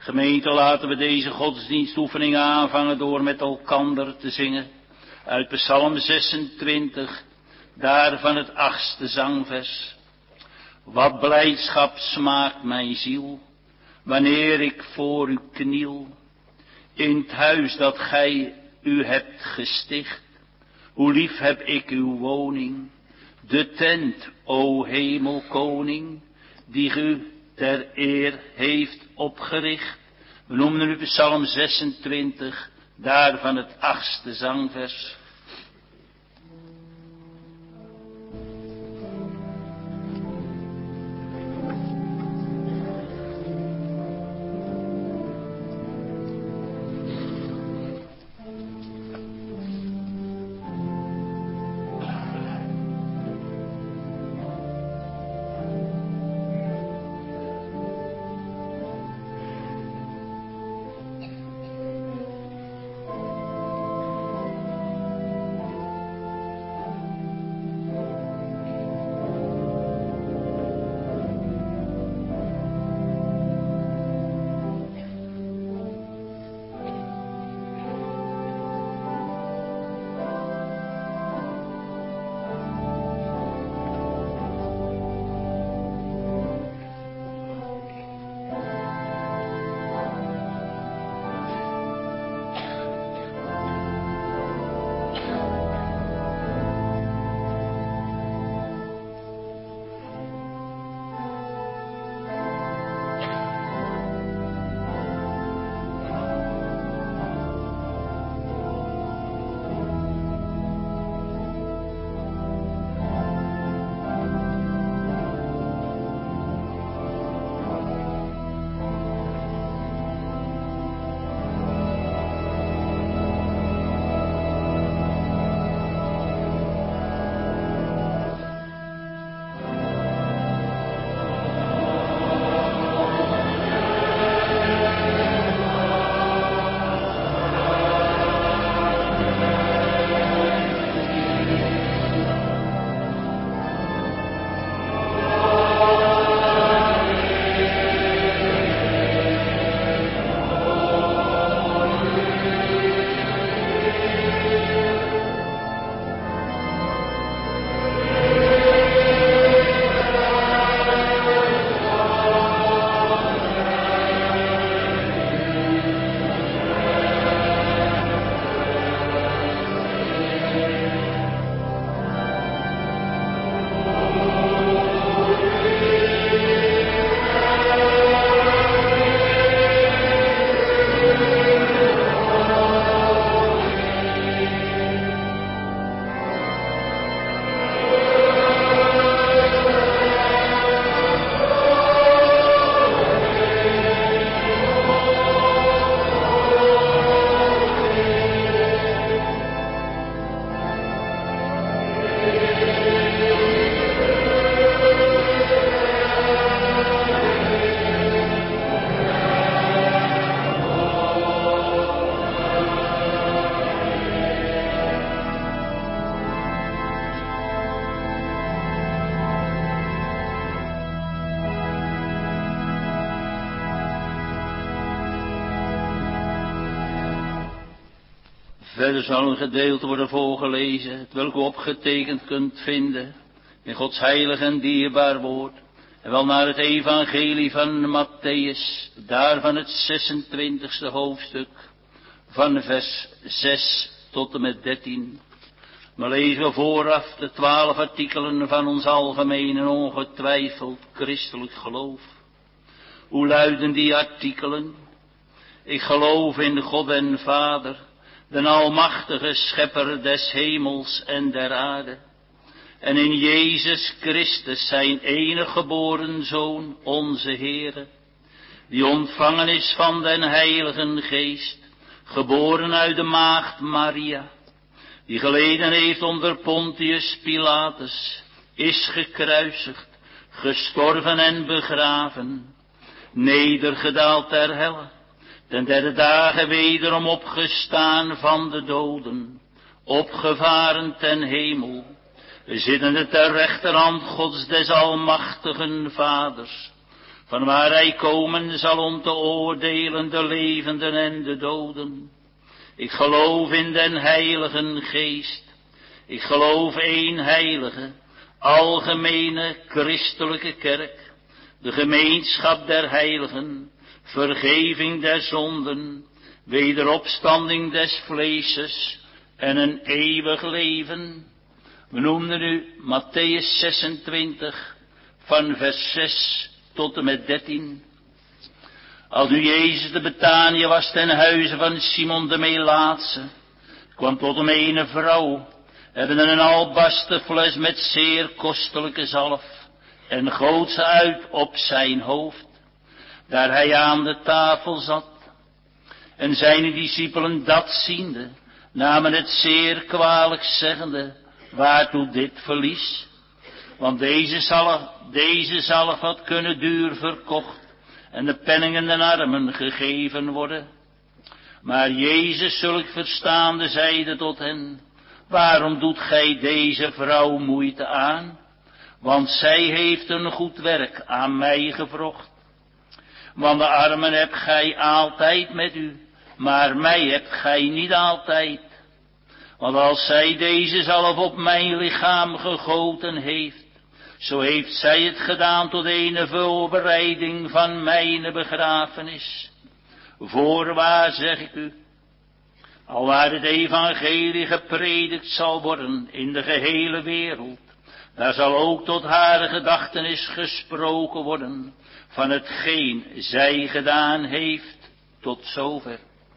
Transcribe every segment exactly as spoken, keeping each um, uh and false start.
Gemeente, laten we deze godsdienstoefening aanvangen door met elkander te zingen. Uit Psalm zesentwintig, daarvan het achtste zangvers. Wat blijdschap smaakt mijn ziel, wanneer ik voor u kniel. In het huis dat gij u hebt gesticht, hoe lief heb ik uw woning. De tent, o hemelkoning, die u ter eer heeft opgericht. We noemen nu Psalm zesentwintig, daarvan het achtste zangvers. Verder zal een gedeelte worden voorgelezen, het welk u opgetekend kunt vinden in Gods heilig en dierbaar woord. En wel naar het evangelie van Matthäus, daarvan het zesentwintigste hoofdstuk, van vers zes tot en met dertien. Maar lezen we vooraf de twaalf artikelen van ons algemeen en ongetwijfeld christelijk geloof. Hoe luiden die artikelen? Ik geloof in God en Vader, de almachtige schepper des hemels en der aarde. En in Jezus Christus, zijn enige geboren Zoon, onze Heere, die ontvangen is van den Heiligen Geest, geboren uit de maagd Maria, die geleden heeft onder Pontius Pilatus, is gekruisigd, gestorven en begraven, nedergedaald ter helle, ten derde dagen wederom opgestaan van de doden, opgevaren ten hemel, zittende ter rechterhand Gods des almachtigen Vaders, van waar hij komen zal om te oordelen de levenden en de doden. Ik geloof in den Heiligen Geest. Ik geloof één heilige, algemene christelijke kerk, de gemeenschap der heiligen, vergeving der zonden, wederopstanding des vleeses en een eeuwig leven. We noemden nu Mattheüs zesentwintig, van vers zes tot en met dertien. Als nu Jezus de Betanië was ten huize van Simon de Melaatse, kwam tot hem een vrouw, hebben een albasten fles met zeer kostelijke zalf, en goot ze uit op zijn hoofd, daar hij aan de tafel zat. En zijn discipelen dat ziende, namen het zeer kwalijk, zeggende, waartoe dit verlies? Want deze zalf, deze zalf had kunnen duur verkocht, en de penningen den armen gegeven worden. Maar Jezus, zulk verstaande, zeide tot hen, waarom doet gij deze vrouw moeite aan? Want zij heeft een goed werk aan mij gewrocht. Want de armen hebt gij altijd met u, maar mij hebt gij niet altijd. Want als zij deze zalf op mijn lichaam gegoten heeft, zo heeft zij het gedaan tot een voorbereiding van mijn begrafenis. Voorwaar zeg ik u, alwaar het evangelie gepredikt zal worden in de gehele wereld, daar zal ook tot haar gedachtenis gesproken worden van hetgeen zij gedaan heeft tot zover.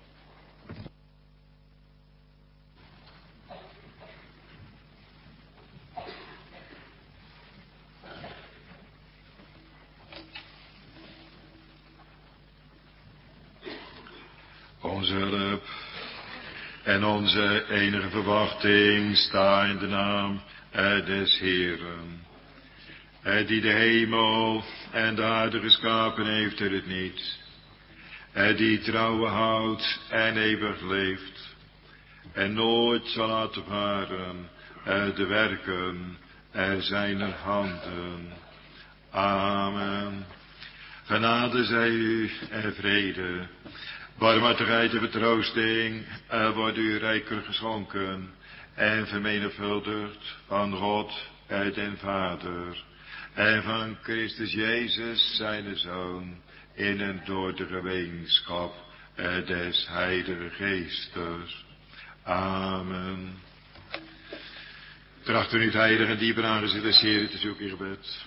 Onze hulp en onze enige verwachting sta in de naam des Heeren, die de hemel en de aarde geschapen heeft en het niet, die trouwen houdt en eeuwig leeft, en nooit zal laten varen de werken zijn handen. Amen. Genade zij u en vrede, barmhartigheid en vertroosting wordt u rijker geschonken en vermenigvuldigd van God den Vader en van Christus Jezus zijn Zoon in en door de gemeenschap des Heilige Geestes. Amen. Tracht u niet heilig en dieper aangezicht des Heren te zoeken in gebed.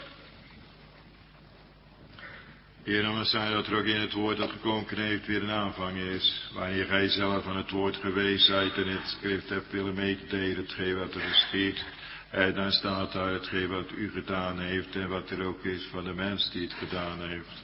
Heer, dan zijn dat er ook in het woord dat geklonken heeft weer een aanvang is. Wanneer gij zelf van het woord geweest zijt en het schrift hebt willen mededelen, hetgeen wat er geschiet. En dan staat daar hetgeen wat u gedaan heeft en wat er ook is van de mens die het gedaan heeft.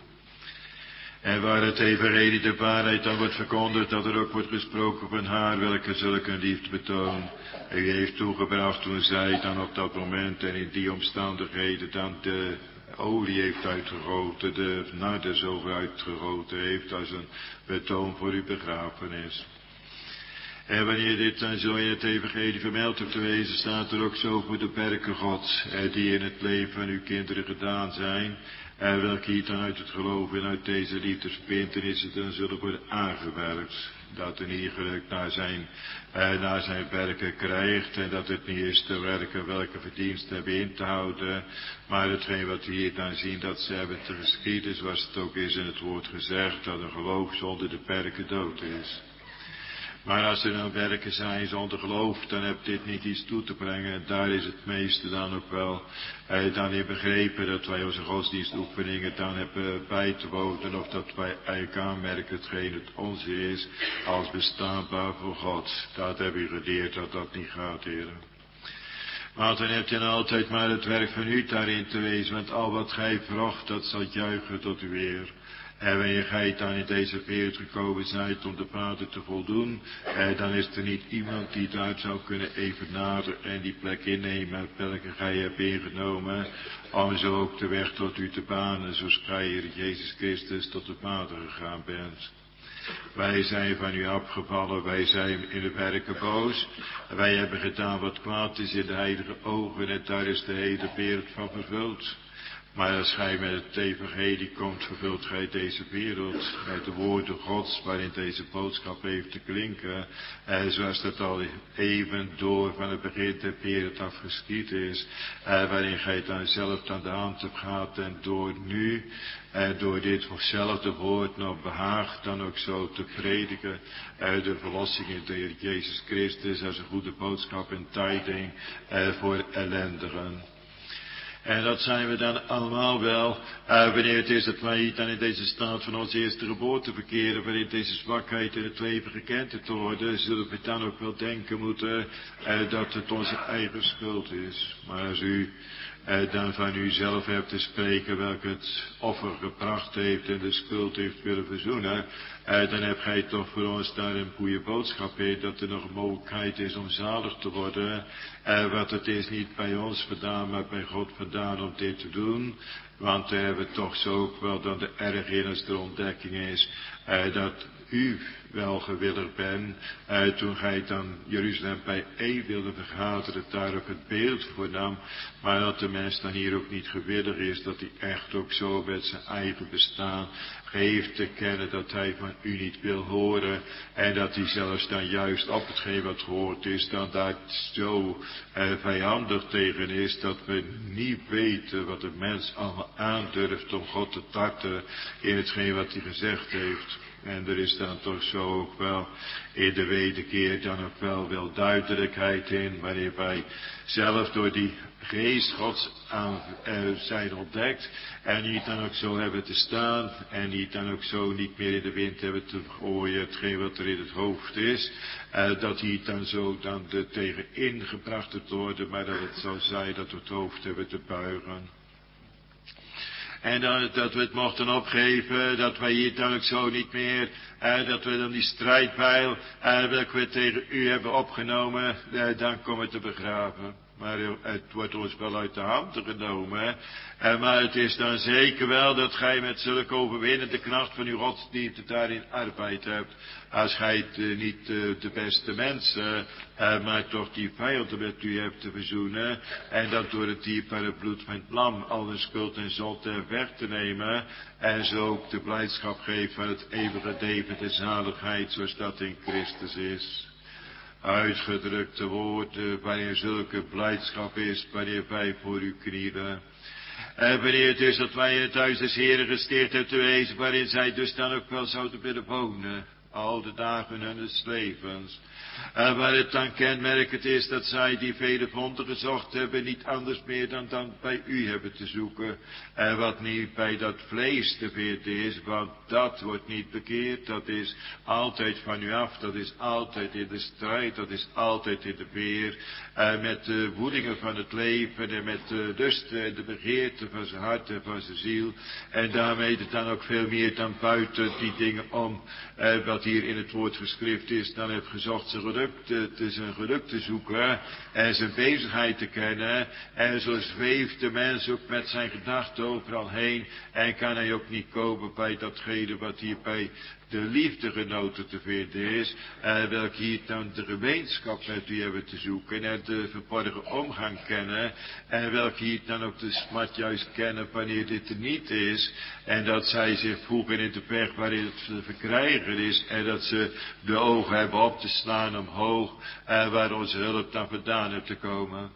En waar het evangelie de waarheid dan wordt verkondigd, dat er ook wordt gesproken van haar, welke zulke liefde betoont. En u heeft toegebracht toen zij dan op dat moment en in die omstandigheden dan de olie heeft uitgegoten, de narde zo uitgegoten heeft als een betoon voor uw begrafenis. En wanneer dit dan zo in het evangelie vermeld hebt te wezen, staat er ook zo voor de werken Gods, die in het leven van uw kinderen gedaan zijn, en welke hier dan uit het geloof en uit deze liefdesverbintenissen dan zullen worden aangewerkt. Dat een ieder naar zijn, eh, naar zijn werken krijgt en dat het niet is de werken welke verdiensten hebben in te houden, maar hetgeen wat we hier dan zien dat ze hebben te geschieden, zoals het ook is in het woord gezegd, dat een geloof zonder de werken dood is. Maar als er dan werken zijn zonder geloof, dan heb dit niet iets toe te brengen. En daar is het meeste dan ook wel eh, dan in begrepen dat wij onze godsdienstoefeningen dan hebben bij te wonen. Of dat wij eigenlijk aanmerken hetgeen het onze is als bestaanbaar voor God. Dat hebben we geleerd dat dat niet gaat, heren. Maar dan hebt u dan altijd maar het werk van u daarin te wezen. Want al wat gij vraagt, dat zal juichen tot uw eer. En wanneer gij dan in deze wereld gekomen zijt om de Vader te voldoen, eh, dan is er niet iemand die daar zou kunnen evenaren en die plek innemen welke gij hebt ingenomen, om zo ook de weg tot u te banen, zoals gij, Heer Jezus Christus, tot de Vader gegaan bent. Wij zijn van u afgevallen, wij zijn in de werken boos, wij hebben gedaan wat kwaad is in de heilige ogen en daar is de hele wereld van vervuld. Maar als gij met het evangelie komt, vervult gij deze wereld met de woorden Gods, waarin deze boodschap heeft te klinken. En zoals dat al even door van het begin ter wereld af geschied is. En waarin gij dan zelf aan de hand hebt gehad en door nu, en door dit voorzelfde woord nog behaagt dan ook zo te prediken. En de verlossing in de Heer Jezus Christus als een goede boodschap en tijding voor ellendigen. En dat zijn we dan allemaal wel, uh, wanneer het is dat wij hier dan in deze staat van onze eerste geboorte verkeren, waarin deze zwakheid in het leven gekend te worden, zullen we dan ook wel denken moeten uh, dat het onze eigen schuld is. Maar als u uh, dan van uzelf hebt te spreken welke het offer gebracht heeft en de schuld heeft willen verzoenen, Uh, dan heb gij toch voor ons daar een goede boodschap in, dat er nog een mogelijkheid is om zalig te worden. Uh, want het is niet bij ons vandaan, maar bij God vandaan om dit te doen. Want we hebben toch zo ook wel dan de ergernis de ontdekking is, uh, dat u wel gewillig bent, uh, toen gij dan Jeruzalem bij één wilde vergaderen, daar ook het beeld voor nam, maar dat de mens dan hier ook niet gewillig is, dat hij echt ook zo met zijn eigen bestaan geeft te kennen dat hij van u niet wil horen en dat hij zelfs dan juist op hetgeen wat gehoord is, dan daar zo uh, vijandig tegen is, dat we niet weten wat de mens allemaal aandurft om God te tarten in hetgeen wat hij gezegd heeft. En er is dan toch zo ook wel in de wederkeer dan ook wel wel duidelijkheid in, wanneer wij zelf door die geest Gods aan, uh, zijn ontdekt en niet dan ook zo hebben te staan en niet dan ook zo niet meer in de wind hebben te gooien hetgeen wat er in het hoofd is, uh, dat hier dan zo dan er tegen ingebracht te worden, maar dat het zou zijn dat we het hoofd hebben te buigen. En dat, dat we het mochten opgeven, dat wij hier dan ook zo niet meer, eh, dat we dan die strijdpijl, eh, welke we tegen u hebben opgenomen, eh, dan komen te begraven. Maar het wordt ons wel uit de handen genomen. Eh, maar het is dan zeker wel dat gij met zulke overwinnende kracht van uw godsdienst daarin arbeid hebt. Als gij het uh, niet uh, de beste mensen, uh, maar toch die vijanden met u hebt te verzoenen. En dat door het dierbare bloed van het lam al de schuld en zonde weg te nemen. En zo ook de blijdschap geeft van het eeuwige leven de zaligheid zoals dat in Christus is. Uitgedrukte woorden waarin zulke blijdschap is, wanneer wij voor u knielen. En wanneer het is dat wij in het huis des Heren gesteerd hebben te wezen, waarin zij dus dan ook wel zouden willen wonen, al de dagen hunnes levens. En waar het dan kenmerkend is dat zij die vele vonden gezocht hebben, niet anders meer dan dan bij u hebben te zoeken. En wat niet bij dat vlees te vinden is, want dat wordt niet bekeerd, dat is altijd van u af, dat is altijd in de strijd, dat is altijd in de weer. En met de woedingen van het leven en met de lusten en de begeerten van zijn hart en van zijn ziel. En daarmee het dan ook veel meer dan buiten die dingen om, eh, wat hier in het woord geschrift is, dan heeft gezocht zijn geluk te, te zijn geluk te zoeken en zijn bezigheid te kennen. En zo zweeft de mens ook met zijn gedachten overal heen en kan hij ook niet komen bij datgene wat hier bij de liefdegenoten te vinden is, eh, welke hier dan de gemeenschap met u hebben te zoeken en de verborgen omgang kennen, en welke hier dan ook de smart juist kennen wanneer dit er niet is, en dat zij zich voegen in de weg waarin het te verkrijgen is, en dat ze de ogen hebben op te slaan omhoog, eh, waar onze hulp dan vandaan heeft te komen.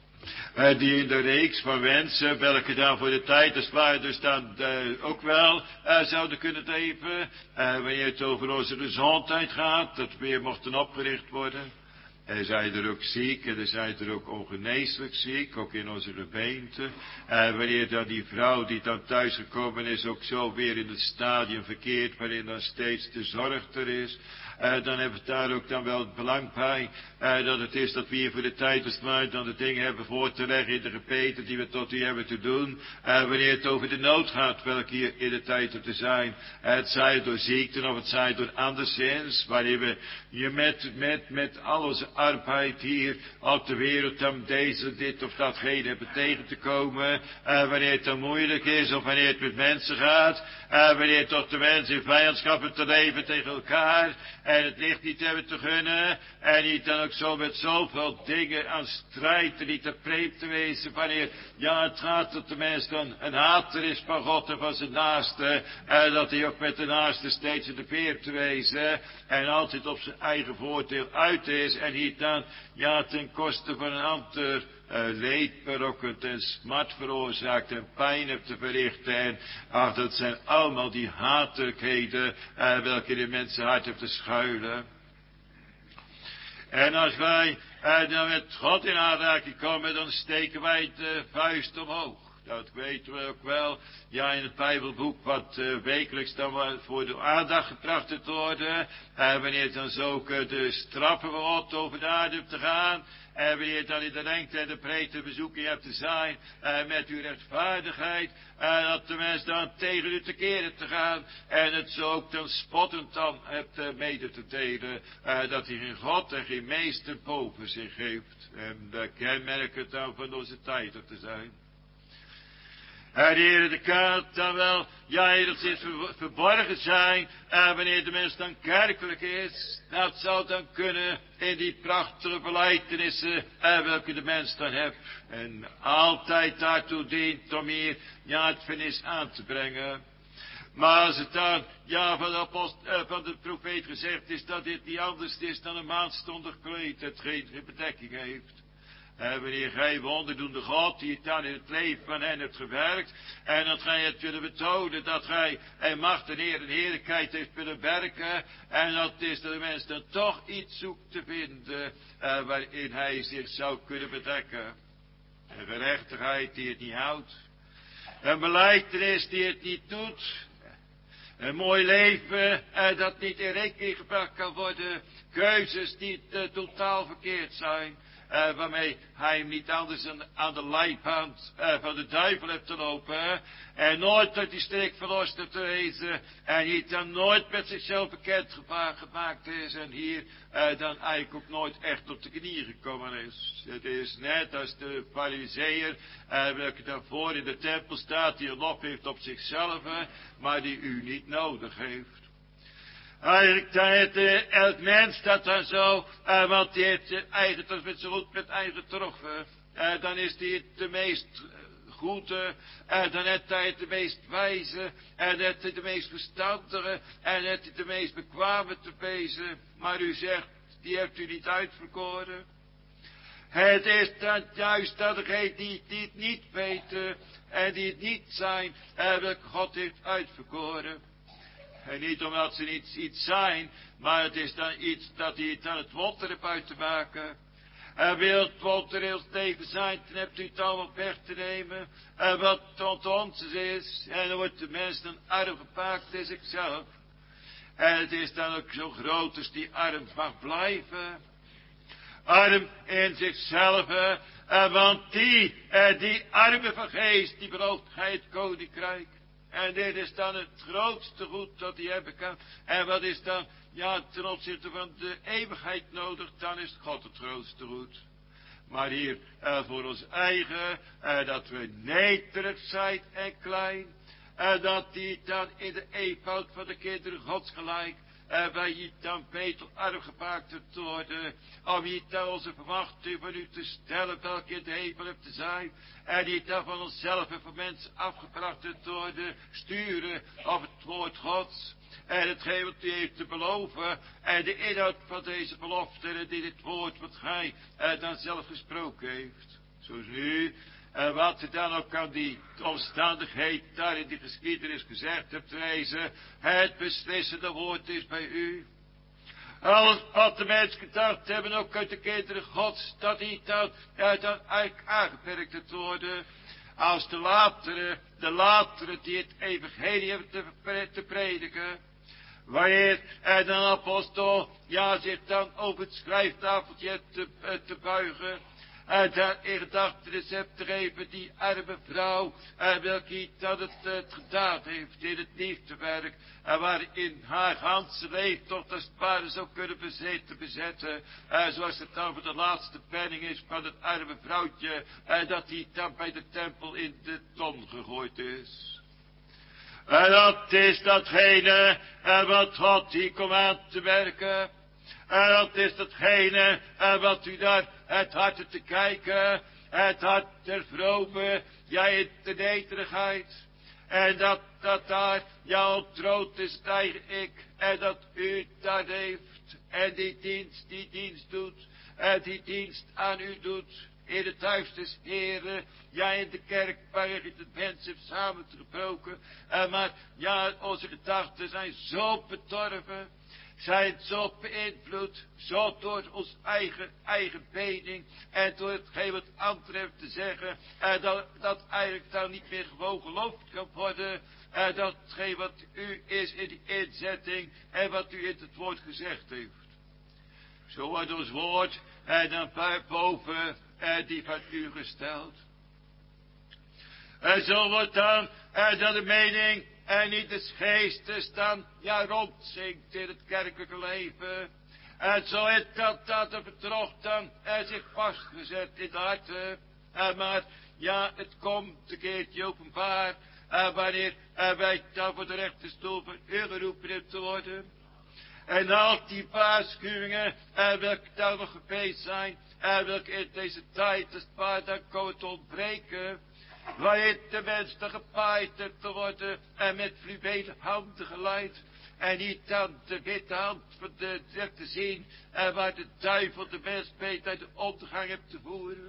Uh, die in de reeks van wensen, welke dan voor de tijd als waar dus dan uh, ook wel uh, zouden kunnen leven. Uh, wanneer het over onze gezondheid gaat, dat weer mochten opgericht worden. Er zijn er ook ziek en er zijn er ook ongeneeslijk ziek, ook in onze gemeente. Uh, wanneer dan die vrouw die dan thuisgekomen is ook zo weer in het stadium verkeert waarin dan steeds de zorg er is. Uh, dan hebben we daar ook dan wel het belang bij, uh, dat het is dat we hier voor de tijd als het dan de dingen hebben voor te leggen in de gebeten die we tot u hebben te doen. Uh, wanneer het over de nood gaat, welke hier in de tijd er te zijn. Uh, het zij door ziekten of het zij door anderszins, wanneer we je met, met, met al onze arbeid hier op de wereld dan deze, dit of datgene hebben tegen te komen. Uh, wanneer het dan moeilijk is of wanneer het met mensen gaat. Uh, wanneer toch de mensen in vijandschappen te leven tegen elkaar. en het licht niet hebben te gunnen, en niet dan ook zo met zoveel dingen aan strijd en niet te preep te wezen, wanneer, ja, het gaat dat de mens dan een hater is van God en van zijn naaste, en dat hij ook met de naaste steeds in de peer te wezen, en altijd op zijn eigen voordeel uit is, en niet dan, ja, ten koste van een ander uh, leed berokkent en smart veroorzaakt en pijn hebt te verrichten. En ach, dat zijn allemaal die hatelijkheden uh, welke in mensen hart hebben te schuilen. En als wij uh, dan met God in aanraking komen, dan steken wij de vuist omhoog. Dat weten we ook wel. Ja, in het Bijbelboek wat uh, wekelijks dan voor de aandacht gebracht te worden. En wanneer dan zo uh, de straffen van God over de aarde hebt te gaan. En wanneer dan in de lengte en de breedte bezoeking hebt te zijn. Uh, met uw rechtvaardigheid. En uh, dat de mens dan tegen u tekeer hebt te gaan. En het zo ook dan spottend dan hebt uh, mede te delen. Uh, dat hij geen God en geen meester boven zich heeft. En dat kenmerkt het dan van onze tijd te zijn. En Heer, de kan dan wel, ja, enigszins verborgen zijn, en wanneer de mens dan kerkelijk is, dat zou dan kunnen in die prachtige belijtenissen, en welke de mens dan heeft, en altijd daartoe dient om hier, ja, het vernis aan te brengen. Maar als het dan, ja, van de, apost, uh, van de profeet gezegd is dat dit niet anders is dan een maandstondig kleed, dat geen, geen bedekking heeft. En wanneer gij wonderdoende God, die het dan in het leven van hen hebt gewerkt, en dat gij het willen betonen, dat gij en macht en eer en heerlijkheid heeft willen werken, en dat is dat de mens dan toch iets zoekt te vinden, uh, waarin hij zich zou kunnen bedekken. Een gerechtigheid die het niet houdt, een belijdenis die het niet doet, een mooi leven uh, dat niet in rekening gebracht kan worden, keuzes die uh, totaal verkeerd zijn. Uh, waarmee hij hem niet anders aan, aan de lijfhand uh, van de duivel heeft te lopen. Hè? En nooit uit die streek verlost heeft te wezen. En niet dan nooit met zichzelf bekend gemaakt is. En hier uh, dan eigenlijk ook nooit echt op de knieën gekomen is. Het is net als de farizeeër, uh, welke daarvoor in de tempel staat, die een lof heeft op zichzelf, uh, maar die u niet nodig heeft. Eigenlijk dan heeft uh, elk mens dat dan zo, uh, want die heeft uh, eigen, dat is met zijn goed met eigen troffen. Uh, dan is die het de meest uh, goede, en uh, dan heeft hij het de meest wijze, en uh, heeft hij de meest verstandige, en heeft hij de meest bekwame te wezen. Maar u zegt, die hebt u niet uitverkoren. Het is dan juist dat degenen die, die het niet weten, en die het niet zijn, uh, welke God heeft uitverkoren. En niet omdat ze niet iets zijn, maar het is dan iets dat hij dan het wonder heeft uit te maken. En wil het wonder heel tegen zijn, dan hebt u het allemaal weg te nemen. En wat tot ons is, en dan wordt de mens dan arm gepakt in zichzelf. En het is dan ook zo groot als die arm mag blijven. Arm in zichzelf, en want die, en die arme van geest, die belooft gij het koninkrijk. En dit is dan het grootste goed dat hij hebben kan. En wat is dan, ja, ten opzichte van de eeuwigheid nodig, dan is God het grootste goed. Maar hier, uh, voor ons eigen, uh, dat we nederig zijn en klein. En uh, dat die dan in de eenvoud van de kinderen Gods gelijk, uh, wij je dan beter arm gemaakt te worden, om je dan onze verwachting van u te stellen, welke in de hemel hebt te zijn, en die dan van onszelf en van mensen afgebracht te worden, sturen op het woord Gods, en hetgeen wat u heeft te beloven, en de inhoud van deze belofte, en dit woord wat gij uh, dan zelf gesproken heeft. Zoals nu, en wat er dan ook aan die omstandigheid daar in die geschiedenis gezegd hebt te wezen, het beslissende woord is bij u. Alles wat de mensen gedacht hebben, ook uit de kinderen Gods, dat die dan, ja, dan eigenlijk aangeperkt te worden. Als de latere, de latere die het evangelie hebben te, te prediken. Wanneer er dan apostel, ja, zich dan over het schrijftafeltje te, te buigen. En daar in gedachtenis hebt te geven die arme vrouw, en welke dat het, het gedaan heeft in het liefdewerk, en waarin haar ganse leven tot als het ware zou kunnen bezeten, bezetten, en zoals het dan voor de laatste penning is van het arme vrouwtje, en dat die dan bij de tempel in de ton gegooid is. En dat is datgene en wat God hier komt aan te werken. En dat is datgene en wat u daar het hart te kijken, het hart ter vrome, ja in de nederigheid. En dat dat daar jouw troon te stijgen ik, en dat u daar heeft, en die dienst, die dienst doet, en die dienst aan u doet, in het huis des Heren, ja in de kerk waar je het mens heeft samengebroken. En maar ja, onze gedachten zijn zo bedorven, zijn zo beïnvloed, zo door ons eigen, eigen mening en door hetgeen wat anderen hebben te zeggen, en dat, dat eigenlijk dan niet meer gewoon geloofd kan worden, en dat hetgeen wat u is in die inzetting en wat u in het woord gezegd heeft. Zo wordt ons woord en dan boven en die van u gesteld. En zo wordt dan en dan de mening en niet de geestes dan ja rondzinkt in het kerkelijke leven. En zo is dat dat de bedrog dan er zich vastgezet in de harten. En maar ja, het komt een keertje openbaar. En wanneer en wij dan voor de rechterstoel van u geroepen hebben te worden. En al die waarschuwingen, en welke dan nog geweest zijn, en welke in deze tijd als het waar dan komen te ontbreken, waarin de mens dan gepaaid heeft te worden, en met fluwelen handen geleid, en niet dan de witte hand van de weg te zien, en waar de duivel de mens beet uit de ondergang heeft te voeren.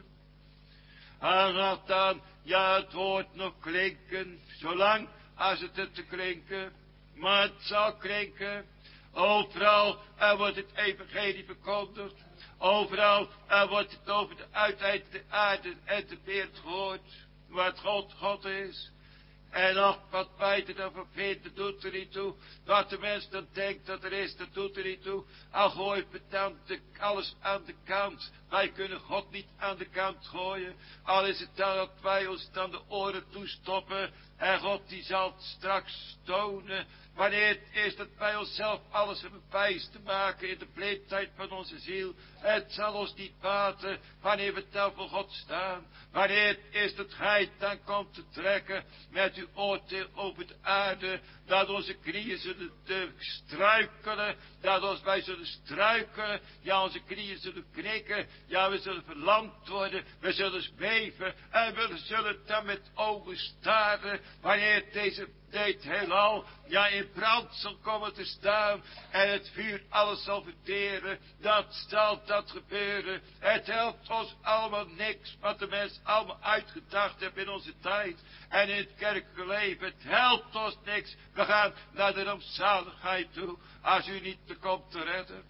En laat dan, ja, het woord nog klinken, zolang als het het te klinken, maar het zal klinken. Overal er wordt het evangelie verkondigd. Overal er wordt het over de uitheid de aarde en de wereld gehoord. Wat God God is. En nog wat wij er dan van vinden, doet er niet toe. Wat de mens dan denkt dat er is, dat doet er niet toe. Al gooit het dan de, alles aan de kant. Wij kunnen God niet aan de kant gooien. Al is het dan dat wij ons dan de oren toestoppen. En God die zal het straks tonen. Wanneer het is dat wij onszelf alles hebben wijs te maken in de blindheid van onze ziel. Het zal ons niet baten wanneer we dan voor God staan. Wanneer het is dat gij dan komt te trekken met uw oordeel over de aarde. Dat onze knieën zullen te struikelen. Dat ons wij zullen struikelen. Ja, onze knieën zullen knikken. Ja, we zullen verlamd worden. We zullen beven. En we zullen dan met ogen staren. Wanneer deze dit heelal, ja, in brand zal komen te staan en het vuur alles zal verteren, dat zal dat gebeuren. Het helpt ons allemaal niks wat de mens allemaal uitgedacht heeft in onze tijd en in het kerkelijke leven. Het helpt ons niks. We gaan naar de rampzaligheid toe als u niet te komt te redden.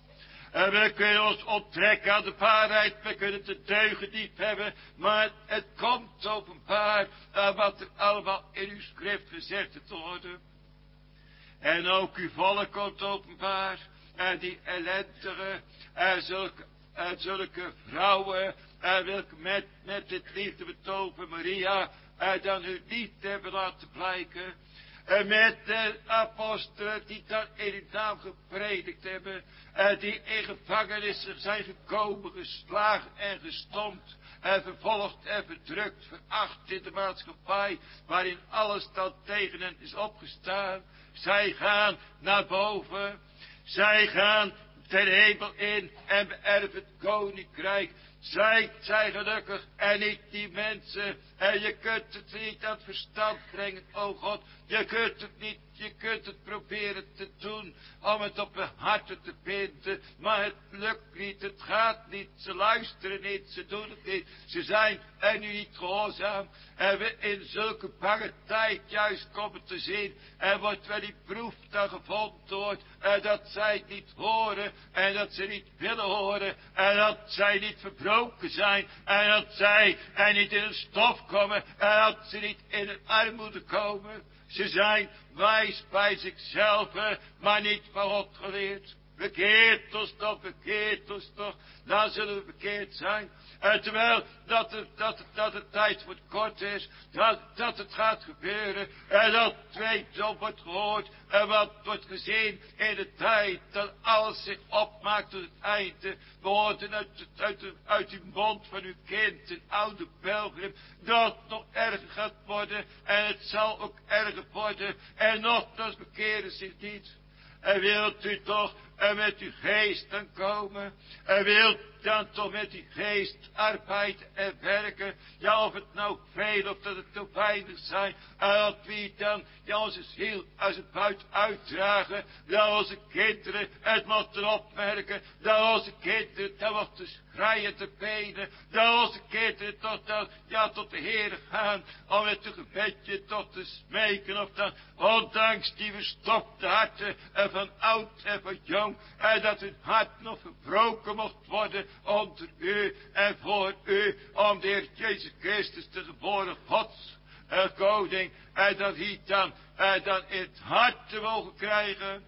En we kunnen ons onttrekken aan de waarheid. We kunnen de deugen niet hebben. Maar het komt openbaar aan wat er allemaal in uw schrift gezegd te worden. En ook uw volk komt openbaar. En die ellendige en zulke, en zulke vrouwen. En welke met, met dit liefde betoven Maria. En dan u niet hebben laten blijken. En met de apostelen die dan in uw naam gepredikt hebben. En die in gevangenissen zijn gekomen, geslagen en gestompt. En vervolgd en verdrukt, veracht in de maatschappij. Waarin alles dan tegen hen is opgestaan. Zij gaan naar boven. Zij gaan ten hemel in en beërven het koninkrijk. Zij zijn gelukkig en niet die mensen. En je kunt het niet aan het verstand brengen, o God. Je kunt het niet, je kunt het proberen te doen om het op hun harten te binden. Maar het lukt niet, het gaat niet. Ze luisteren niet, ze doen het niet. Ze zijn er nu niet gehoorzaam. En we in zulke bange tijd juist komen te zien. En wordt wel die proef dan gevonden wordt. En dat zij het niet horen. En dat ze niet willen horen. En dat zij niet verbroken zijn. En dat zij er niet in een stof komen. En dat ze niet in een armoede komen. Ze zijn wijs bij zichzelf, maar niet van God geleerd. bekeert ons toch, bekeert ons toch, dan zullen we bekeerd zijn. En terwijl dat, het, dat, het, dat de tijd voor kort is, dat, dat het gaat gebeuren, en dat twee op wordt gehoord, en wat wordt gezien in de tijd, dat alles zich opmaakt tot het einde, we hoorden uit, uit, uit, uit uw mond van uw kind, een oude pelgrim, dat het nog erger gaat worden, en het zal ook erger worden, en nogthans bekeren zich niet. En wilt u toch en met uw geest dan komen, en wilt dan toch met die geest arbeid en werken, ja of het nou veel of dat het nou weinig zijn, en dat wie dan, ja onze ziel als het buit uitdragen, dat onze kinderen het mochten opmerken, dat onze kinderen dan mochten schreien te benen, dat onze kinderen tot dan, ja tot de Heer gaan, om met een gebedje tot te smeken, of dan, ondanks die verstopte harten, en van oud en van jong, en dat hun hart nog verbroken mocht worden, onder u en voor u, om de Heer Jezus Christus, de geboren Gods uh, koning, en dat hij dan, en dan in het hart te mogen krijgen.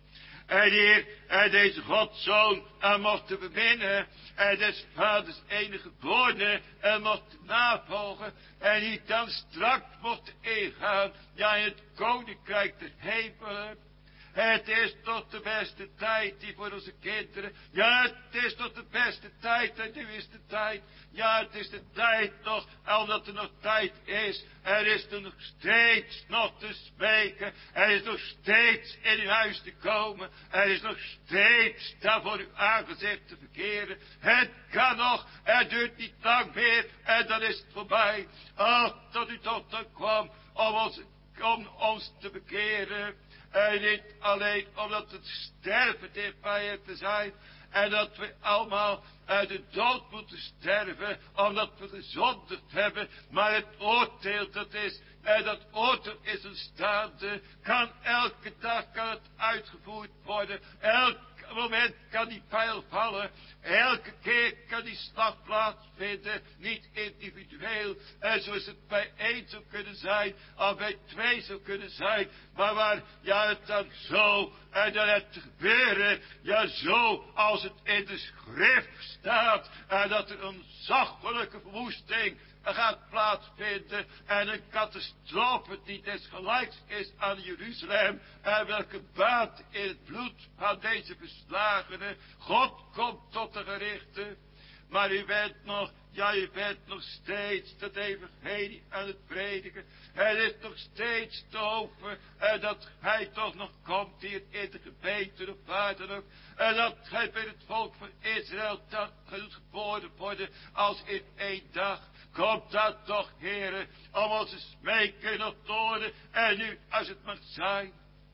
En Heer, en deze Godzoon, en mochten beminnen, en des vaders enige geborene, en mochten navolgen, en die dan straks mochten ingaan, ja in het koninkrijk der hemelen. Het is tot de beste tijd die voor onze kinderen. Ja, het is tot de beste tijd en nu is de tijd. Ja, het is de tijd nog, omdat er nog tijd is. Er is er nog steeds nog te smeken. Er is nog steeds in uw huis te komen. Er is nog steeds daar voor uw aangezicht te verkeren. Het kan nog, het duurt niet lang meer en dan is het voorbij. Ach, dat u tot dan kwam om ons, om ons te bekeren. En niet alleen omdat het sterven dichtbij te zijn. En dat we allemaal uit de dood moeten sterven. Omdat we gezondigd hebben. Maar het oordeel dat is. En dat oordeel is een staande. Kan elke dag kan het uitgevoerd worden. Elk moment kan die pijl vallen. Elke keer kan die slag plaatsvinden. Niet individueel. En zoals het bij één zou kunnen zijn. Of bij twee zou kunnen zijn. Maar waar ja het dan zo. En dan het gebeuren. Ja zo als het in de schrift staat. En dat er een zachtelijke verwoesting gaat plaatsvinden. En een catastrofe die desgelijks is aan Jeruzalem. En welke baat in het bloed van deze verslagenen. God komt tot de gerichten. Maar u bent nog, ja u bent nog steeds dat evangelie aan het prediken. Het is nog steeds te hopen. En dat hij toch nog komt hier in de gemeente of waar dan ook. En dat hij bij het volk van Israël dan gaat geboren worden als in één dag. Komt dat toch, heren, om onze smeken nog te horen. En nu, als het mag zijn,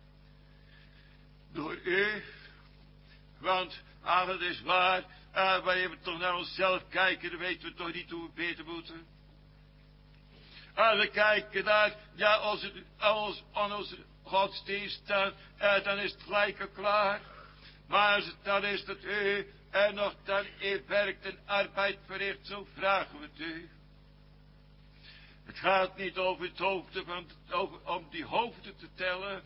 door u. Want, ah, het is waar, uh, wanneer we toch naar onszelf kijken, dan weten we toch niet hoe we beter moeten. En we kijken naar, ja, onze, ons, aan onze godsdienst, dan, uh, dan is het gelijk al klaar. Maar als het dan is dat u er nog dan in werkt en arbeid verricht, zo vragen we het u. Het gaat niet over het hoofden van, over, om die hoofden te tellen.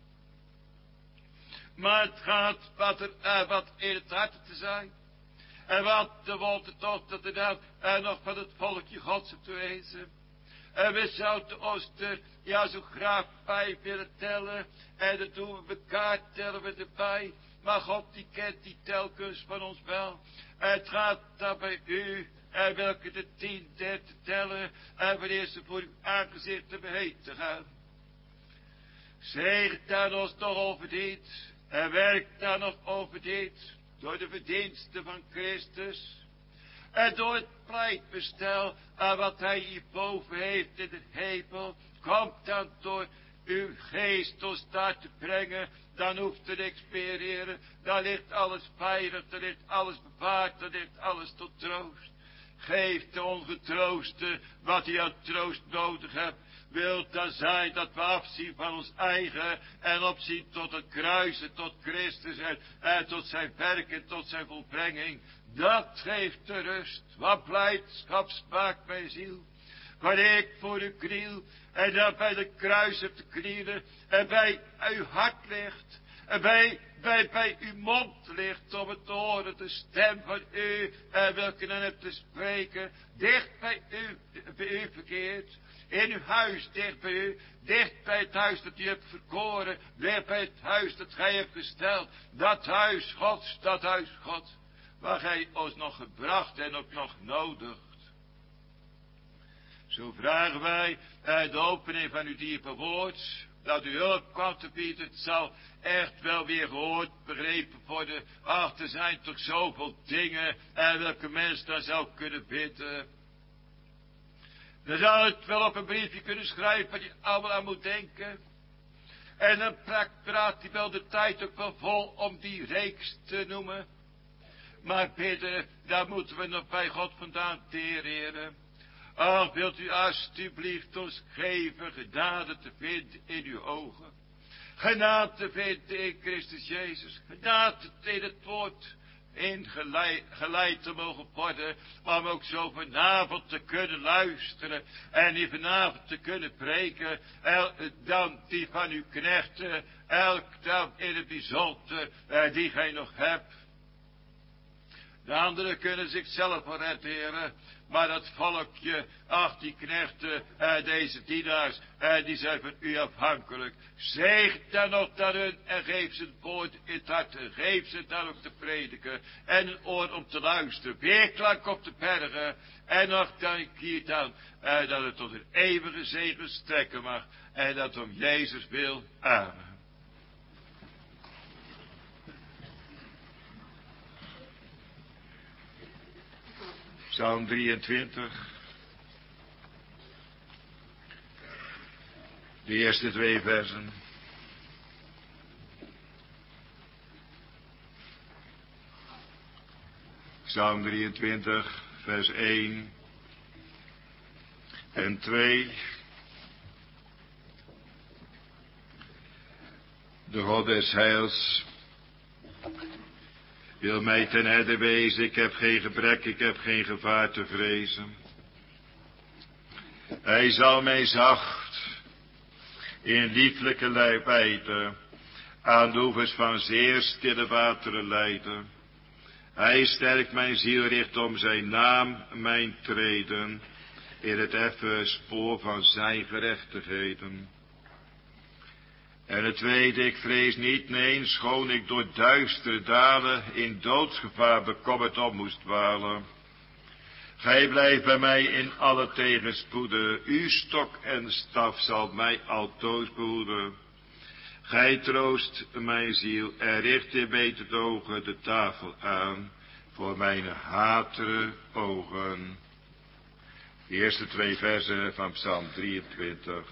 Maar het gaat wat, er, uh, wat in het hart te zijn. En wat de wolde toch dat er dan uh, nog van het volkje Gods te wezen. En we zouden ons er ja zo graag bij willen tellen. En dat doen we elkaar, tellen we erbij. Maar God die kent die telkens van ons wel. En het gaat daar bij u. En welke de tien der te tellen. En wanneer ze voor uw aangezicht te beheen te gaan. Zegen dan ons toch over dit. En werkt dan nog over dit. Door de verdiensten van Christus. En door het pleitbestel aan wat hij hierboven heeft in de hemel. Komt dan door uw geest ons daar te brengen. Dan hoeft er niks meer, heren. Dan ligt alles veilig, dan ligt alles bewaard, dan ligt alles tot troost. Geef de ongetrooste wat hij aan troost nodig hebt. Wilt dan zijn dat we afzien van ons eigen en opzien tot het kruis en tot Christus en, en tot zijn werk en tot zijn volbrenging. Dat geeft de rust. Wat blijdschap smaakt mijn ziel. Wanneer ik voor u kniel en dan bij de kruis heb te knielen en bij uw hart ligt. bij, bij, bij uw mond ligt om het te horen, de stem van u, en welke dan hebt te spreken, dicht bij u, bij u verkeerd, in uw huis, dicht bij u, dicht bij het huis dat u hebt verkoren, dicht bij het huis dat gij hebt gesteld, dat huis Gods, dat huis Gods, waar gij ons nog gebracht en ook nog nodigt. Zo vragen wij bij de opening van uw diepe woord, dat u hulp kwam te bieden. Het zal echt wel weer gehoord, begrepen worden. Ach, er zijn toch zoveel dingen en welke mens daar zou kunnen bidden. Dan zou het wel op een briefje kunnen schrijven wat je allemaal aan moet denken. En dan praat hij wel de tijd ook wel vol om die reeks te noemen. Maar bidden, daar moeten we nog bij God vandaan tereren. Ach, wilt u alstublieft ons geven genade te vinden in uw ogen. Genade te vinden in Christus Jezus. Genade in het woord ingeleid geleid te mogen worden. Maar om ook zo vanavond te kunnen luisteren. En die vanavond te kunnen preken. El, dan die van uw knechten. Elk dan in het bijzonder eh, die gij nog hebt. De anderen kunnen zichzelf wel redden, maar dat volkje, ach die knechten, eh, deze dienaars, eh, die zijn van u afhankelijk. Zeg dan nog naar hun en geef ze het woord in het hart en geef ze dan ook te prediken en een oor om te luisteren. Weerklank op de bergen en nog dank hier dan, eh, dat het tot een eeuwige zegen strekken mag en dat om Jezus wil. Amen. Psalm drieëntwintig. De eerste twee versen. Psalm drieëntwintig, vers één en twee. De God des heils wil mij ten herde wezen, ik heb geen gebrek, ik heb geen gevaar te vrezen. Hij zal mij zacht in lieflijke wijten aan de oevers van zeer stille wateren leiden. Hij sterkt mijn ziel, richt om zijn naam mijn treden in het effen spoor van zijn gerechtigheden. En het tweede, ik vrees niet, nee, schoon ik door duistere dalen in doodsgevaar bekommerd op moest dwalen. Gij blijft bij mij in alle tegenspoeden, uw stok en staf zal mij altoos behoeden. Gij troost mijn ziel en richt in beter ogen de tafel aan voor mijn hatere ogen. De eerste twee versen van Psalm drieëntwintig.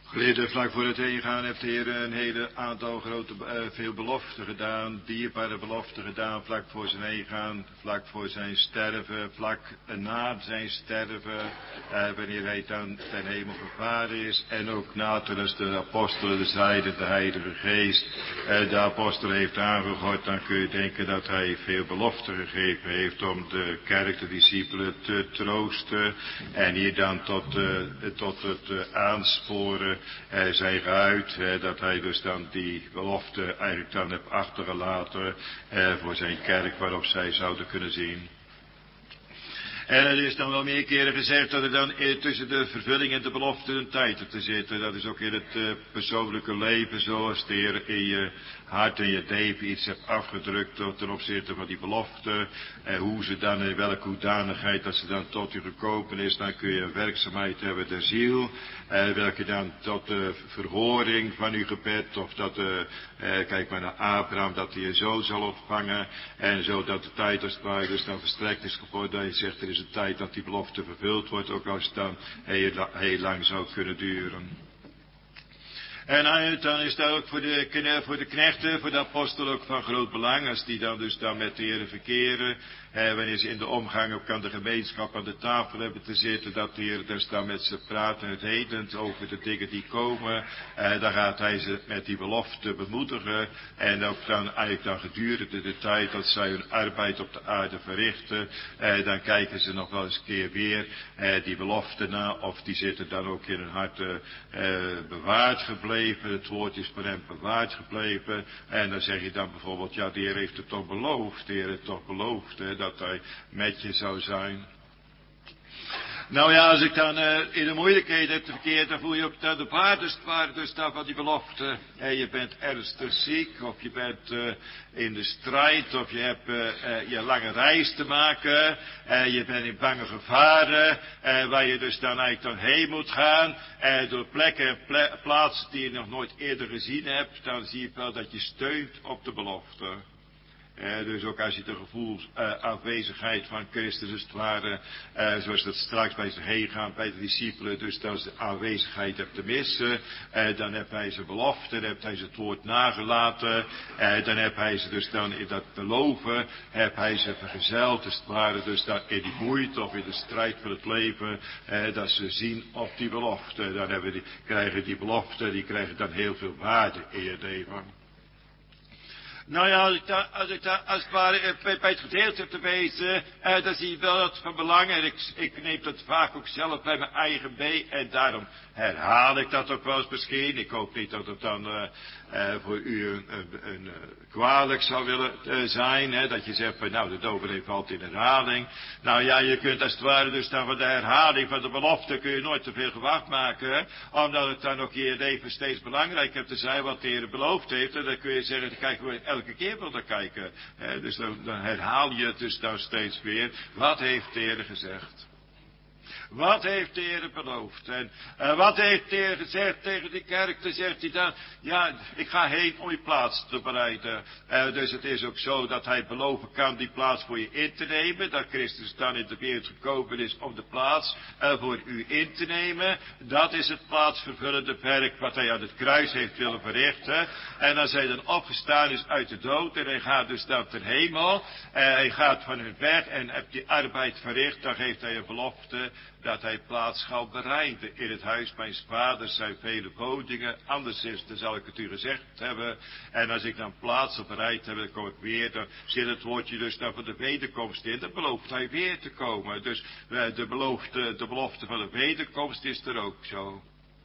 Geleerden, vlak voor het heen gaan heeft de Heer een hele aantal grote, uh, veel beloften gedaan, dierbare beloften gedaan, vlak voor zijn heen gaan, vlak voor zijn sterven, vlak na zijn sterven, uh, wanneer hij dan ten hemel gevaren is, en ook na toen als de apostelen de zeiden, de Heilige Geest, uh, de apostel heeft aangegooid, dan kun je denken dat hij veel beloften gegeven heeft om de kerk, de discipelen te troosten, en hier dan tot, uh, tot het uh, aansporen. Hij zei uit eh, dat hij dus dan die belofte eigenlijk dan heeft achtergelaten eh, voor zijn kerk waarop zij zouden kunnen zien. En er is dan wel meer keren gezegd dat er dan tussen de vervulling en de belofte een tijd te zitten. Dat is ook in het uh, persoonlijke leven zoals de Heer in je hart en je leven iets hebt afgedrukt ten opzichte van die belofte. En hoe ze dan, in welke hoedanigheid dat ze dan tot u gekomen is. Dan kun je een werkzaamheid hebben der ziel. Eh, welke dan tot de verhoring van uw gebed. Of dat, uh, eh, kijk maar naar Abraham, dat hij je zoon zal ontvangen. En zo dat de tijd als het ware dus dan verstrekt is geworden. Dat je zegt er is een tijd dat die belofte vervuld wordt. Ook als het dan heel, heel lang zou kunnen duren. En dan is dat ook voor de, voor de knechten, voor de apostel ook van groot belang. Als die dan dus dan met de Heer verkeren. Eh, wanneer ze in de omgang ook aan de gemeenschap aan de tafel hebben te zitten. Dat de Heer dus dan met ze praat en het hedend over de dingen die komen. Eh, dan gaat hij ze met die belofte bemoedigen. En ook dan eigenlijk dan gedurende de tijd dat zij hun arbeid op de aarde verrichten. Eh, dan kijken ze nog wel eens een keer weer eh, die belofte na. Of die zitten dan ook in hun hart eh, bewaard gebleven. Het woord is voor hem bewaard gebleven. En dan zeg je dan bijvoorbeeld, ja, de Heer heeft het toch beloofd. De Heer heeft toch beloofd hè, dat hij met je zou zijn. Nou ja, als ik dan uh, in de moeilijkheden heb verkeerd, dan voel je ook dat de waarde dus dan van die belofte. Hey, je bent ernstig ziek, of je bent uh, in de strijd, of je hebt uh, uh, je lange reis te maken. Uh, je bent in bange gevaren, uh, waar je dus dan eigenlijk dan heen moet gaan. Uh, door plekken en ple plaatsen die je nog nooit eerder gezien hebt, dan zie je wel dat je steunt op de belofte. Uh, dus ook als je de gevoelsafwezigheid uh, van Christus als het ware, uh, zoals dat straks bij ze heen gaan, bij de discipelen, dus dat ze de aanwezigheid hebt te missen, uh, dan heeft hij zijn belofte, dan heeft hij zijn het woord nagelaten, uh, dan heeft hij ze dus dan in dat beloven, heeft hij ze vergezeld, als het ware, dus dat in die moeite of in de strijd van het leven, uh, dat ze zien op die belofte. Dan hebben die, krijgen die belofte, die krijgen dan heel veel waarde in je leven. Nou ja, als ik daar, als ik daar, als het ware bij, bij het gedeelte heb te wezen, eh, dan zie je wel dat het van belang en ik, ik neem dat vaak ook zelf bij mijn eigen mee en daarom herhaal ik dat ook wel eens misschien. Ik hoop niet dat het dan uh, uh, voor u een, een, een, een kwalijk zou willen uh, zijn, hè, dat je zegt van nou de dominee valt in herhaling. Nou ja, je kunt als het ware dus dan van de herhaling van de belofte kun je nooit te veel gewacht maken, hè, omdat het dan ook in je leven steeds belangrijker te zijn wat de Heer beloofd heeft. En dan kun je zeggen, dan kijken we elke keer wel naar kijken. Hè, dus dan, dan herhaal je het dus dan steeds weer. Wat heeft de Heer gezegd? Wat heeft de Heer beloofd? En uh, wat heeft de Heer gezegd tegen die kerk? Dan zegt hij dan, ja, ik ga heen om je plaats te bereiden. Uh, dus het is ook zo dat hij beloven kan die plaats voor je in te nemen. Dat Christus dan in de wereld gekomen is om de plaats uh, voor u in te nemen. Dat is het plaatsvervullende werk wat hij aan het kruis heeft willen verrichten. En als hij dan opgestaan is uit de dood en hij gaat dus dan ter hemel. Uh, hij gaat van hun weg en heeft die arbeid verricht. Dan geeft hij een belofte dat hij plaats zal bereiden. In het huis mijns vaders zijn vele woningen. Anders is, dan zal ik het u gezegd hebben. En als ik dan plaats zal bereid hebben, dan kom ik weer. Dan zit het woordje dus dan van de wederkomst in. Dan belooft hij weer te komen. Dus de, beloofde, de belofte van de wederkomst is er ook zo.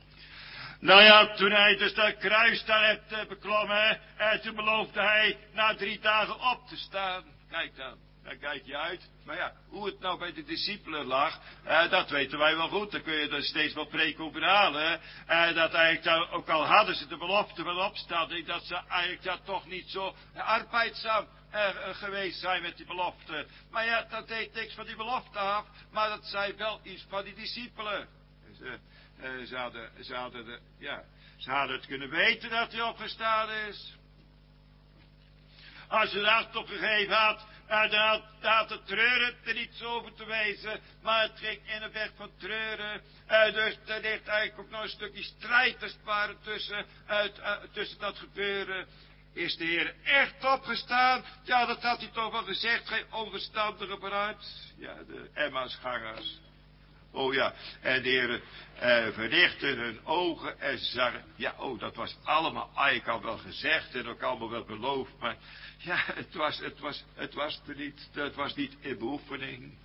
Nou ja, toen hij dus dat kruis daar heeft uh, beklommen. En toen beloofde hij na drie dagen op te staan. Kijk dan. Dan kijk je uit. Maar ja, hoe het nou bij de discipelen lag, eh, dat weten wij wel goed. Daar kun je er steeds wel preek over halen. Eh, dat eigenlijk dan, ook al hadden ze de belofte van opstanding, dat ze eigenlijk dat toch niet zo arbeidzaam eh, geweest zijn met die belofte. Maar ja, dat deed niks van die belofte af, maar dat zei wel iets van die discipelen. Ze, eh, ze, hadden, ze, hadden de, ja, ze hadden het kunnen weten dat hij opgestaan is. Als je dat opgegeven had, En daar had, daar had het treuren er niets over te wezen, maar het ging in een weg van treuren. En dus er ligt eigenlijk ook nog een stukje strijd als het ware tussen, uit, uh, tussen dat gebeuren. Is de Heer echt opgestaan? Ja, dat had hij toch wel gezegd, geen onverstandige bruid. Ja, de Emmausgangers. Oh ja, en de Heer eh, verlichtte hun ogen en ze zagen, ja, oh, dat was allemaal eigenlijk al wel gezegd en ook allemaal wel beloofd, maar ja, het was, het was, het was er niet, het was niet in beoefening.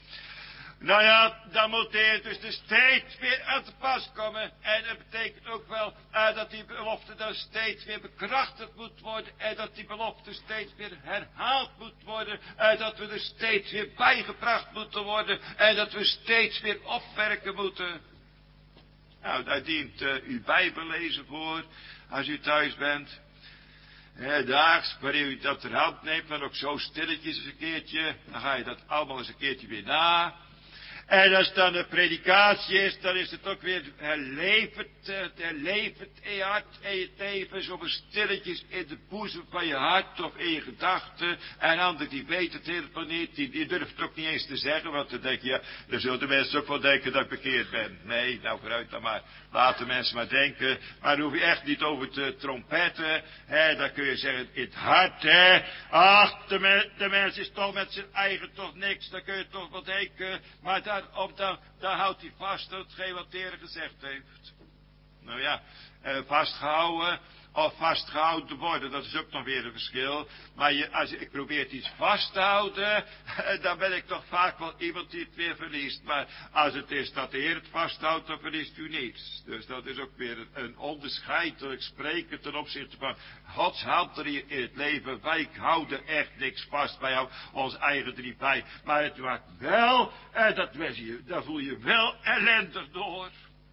Nou ja, dan moet de Heer dus er steeds weer aan te pas komen. En dat betekent ook wel uh, dat die belofte dan steeds weer bekrachtigd moet worden. En dat die belofte steeds weer herhaald moet worden. En dat we er steeds weer bijgebracht moeten worden. En dat we steeds weer opwerken moeten. Nou, daar dient uh, uw Bijbel lezen voor, als u thuis bent. Eh, daags, wanneer u dat ter hand neemt, dan ook zo stilletjes eens een keertje. Dan ga je dat allemaal eens een keertje weer na. En als dan een predikatie is, dan is het ook weer herlevend, herlevend in je hart en je tevens, op een stilletjes in de boezem van je hart of in je gedachten. En anderen die weten het helemaal niet, die, die durft het ook niet eens te zeggen, want dan denk je, ja, dan zullen de mensen ook wel denken dat ik bekeerd ben. Nee, nou vooruit dan maar, laat de mensen maar denken, maar dan hoef je echt niet over te trompetten, hè, dan kun je zeggen, in het hart, hè, ach, de, me, de mens is toch met zijn eigen toch niks, dan kun je toch wel denken, maar daar Op, dan, dan houdt hij vast aan hetgeen wat de Heer gezegd heeft. Nou ja, eh, vastgehouden of vastgehouden worden, dat is ook nog weer een verschil. Maar je, als ik probeer iets vast te houden, dan ben ik toch vaak wel iemand die het weer verliest. Maar als het is dat de Heer het vasthoudt, dan verliest u niets. Dus dat is ook weer een, een onderscheidelijk spreken ten opzichte van Gods hand er hier in het leven. Wij houden echt niks vast, wij houden ons eigen er niet bij. Maar het maakt wel, en dat, daar voel je wel ellendig door.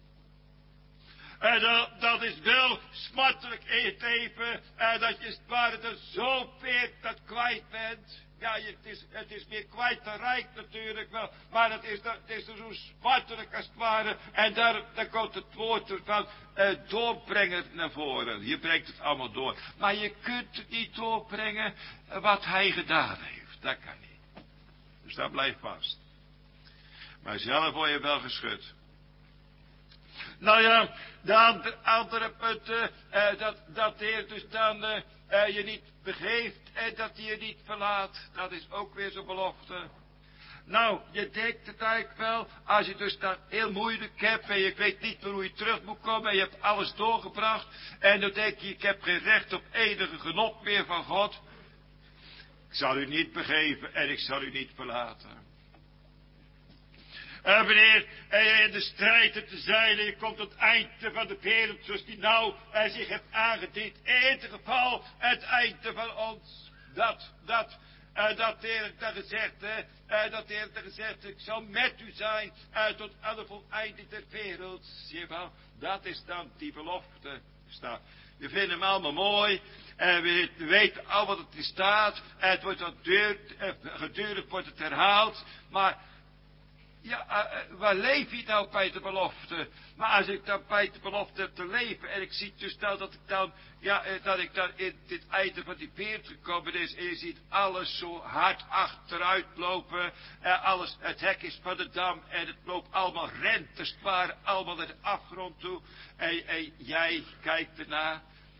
En dat, dat is wel smartelijk in het leven. En dat je het ware er zo veert dat kwijt bent. Ja, je, het, is, het is meer kwijt dan rijk natuurlijk wel. Maar het is, het is er zo smartelijk als het ware. En daar, daar komt het woord van uh, doorbrengen naar voren. Je brengt het allemaal door. Maar je kunt het niet doorbrengen wat hij gedaan heeft. Dat kan niet. Dus dat blijft vast. Maar zelf word je wel geschud. Nou ja, de andere, andere punten, eh, dat, dat de Heer dus dan eh, eh, je niet begeeft en dat hij je niet verlaat. Dat is ook weer zo'n belofte. Nou, je denkt het eigenlijk wel, als je dus dat heel moeilijk hebt en je weet niet meer hoe je terug moet komen en je hebt alles doorgebracht. En dan denk je, ik heb geen recht op enige genot meer van God. Ik zal u niet begeven en ik zal u niet verlaten. En wanneer je in de strijd hebt te zijn en je komt tot het einde van de wereld zoals die nou en zich heeft aangediend. In ieder geval het einde van ons. Dat, dat, uh, dat de Heer heeft dan gezegd, hè, uh, dat de Heer heeft dan gezegd, ik zal met u zijn uh, tot aan de voleinding der wereld. Zie je wel, dat is dan die belofte. Staat. We vinden hem allemaal mooi. En we weten al wat het in staat. En het wordt wat duur, uh, gedurig wordt het herhaald. Maar ja, uh, waar leef je nou bij de belofte? Maar als ik dan bij de belofte heb te leven en ik zie dus nou dat ik dan, ja, uh, dat ik dan in dit einde van die wereld gekomen is en je ziet alles zo hard achteruit lopen, uh, alles, het hek is van de dam en het loopt allemaal rentes waar, allemaal naar de afgrond toe en, en jij kijkt ernaar.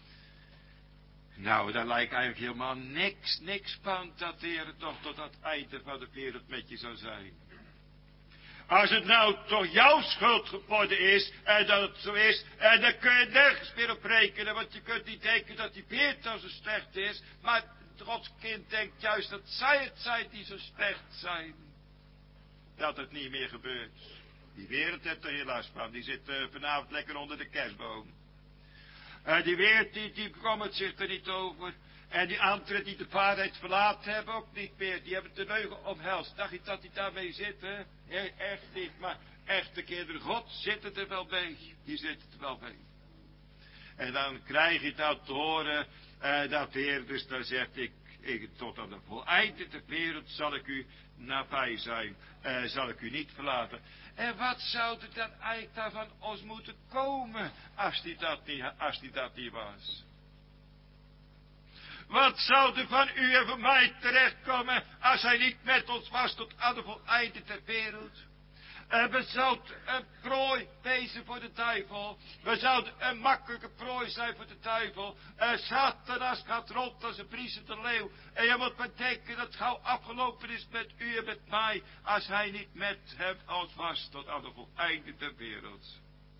Nou, daar lijkt eigenlijk helemaal niks, niks van dat de Heer toch tot het einde van de wereld met je zou zijn. Als het nou toch jouw schuld geworden is, en dat het zo is, en dan kun je nergens meer op rekenen, want je kunt niet denken dat die wereld dan zo slecht is, maar Gods kind denkt juist dat zij het zijn die zo slecht zijn. Dat het niet meer gebeurt. Die wereld heeft er helaas van, die zit uh, vanavond lekker onder de kerstboom. Uh, die wereld, die, die bekommert zich er niet over. En die anderen die de waarheid verlaten hebben ook niet meer. Die hebben de leugen omhelst. Dacht je dat die daarmee zitten? Nee, echt niet. Maar echte kinderen God zitten er wel bij. Die zitten er wel bij. En dan krijg je dat te horen. Uh, dat de Heer dus dan zegt. Ik, ik, tot aan de voleinding der wereld zal ik u nabij zijn. Uh, zal ik u niet verlaten. En wat zou er dan eigenlijk daarvan ons moeten komen. Als die dat niet, als die dat niet was. Wat zou er van u en van mij terechtkomen als hij niet met ons was tot aan de voleinde ter wereld? En we zouden een prooi wezen voor de duivel. We zouden een makkelijke prooi zijn voor de duivel. En Satanas gaat rond als een briesende leeuw. En je moet bedenken dat het gauw afgelopen is met u en met mij, als hij niet met hem ons was tot aan de voleinde ter wereld.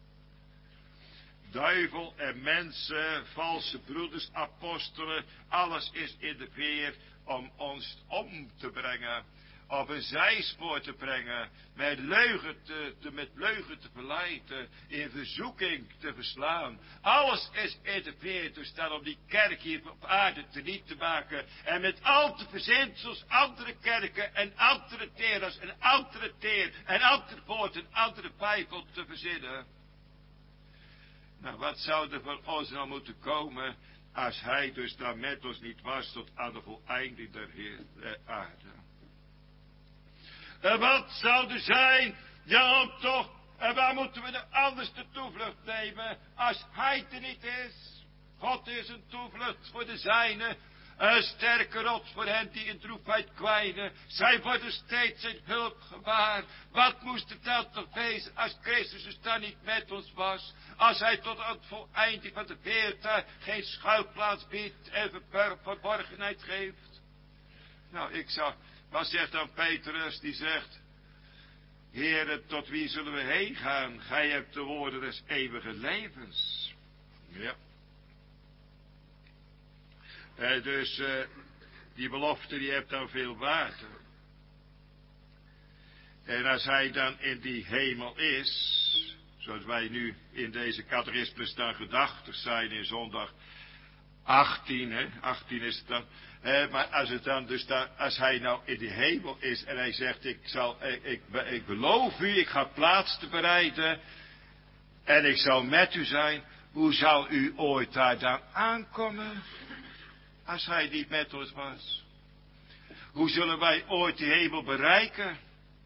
Duivel en mensen, valse broeders, apostelen, alles is in de weer om ons om te brengen. Op een zijspoor te brengen, met leugen te, te, met leugen te verleiden, in verzoeking te verslaan. Alles is in de weer toestaan om die kerk hier op aarde te niet te maken. En met al te verzinsels andere kerken en andere terers en andere teer en andere woord en andere bijbel te verzinnen. Nou, wat zou er voor ons nou moeten komen, als hij dus daar met ons niet was tot aan de voleinding der Heer, der aarde. En wat zou er zijn, ja om toch, en waar moeten we de anders de toevlucht nemen, als hij er niet is? God is een toevlucht voor de zijnen, een sterke rots voor hen die in droefheid kwijnen. Zij worden steeds zijn hulp gewaar. Wat moest het dan toch wezen als Christus dus dan niet met ons was? Als hij tot aan het voleinding van de wereld daar geen schuilplaats biedt en verborgenheid geeft? Nou, ik zou, wat zegt dan Petrus, die zegt: Heere, tot wie zullen we heen gaan? Gij hebt de woorden des eeuwige levens. Ja. Eh, dus uh, die belofte die heeft dan veel waarde. En als hij dan in die hemel is, zoals wij nu in deze catechismus dan gedachtig zijn in zondag achttien, hè, achttien is het dan. Eh, maar als het dan dus dan, als hij nou in die hemel is en hij zegt: ik zal, ik, ik, ik beloof u, ik ga plaats te bereiden en ik zal met u zijn. Hoe zal u ooit daar dan aankomen? Als hij niet met ons was. Hoe zullen wij ooit die hemel bereiken?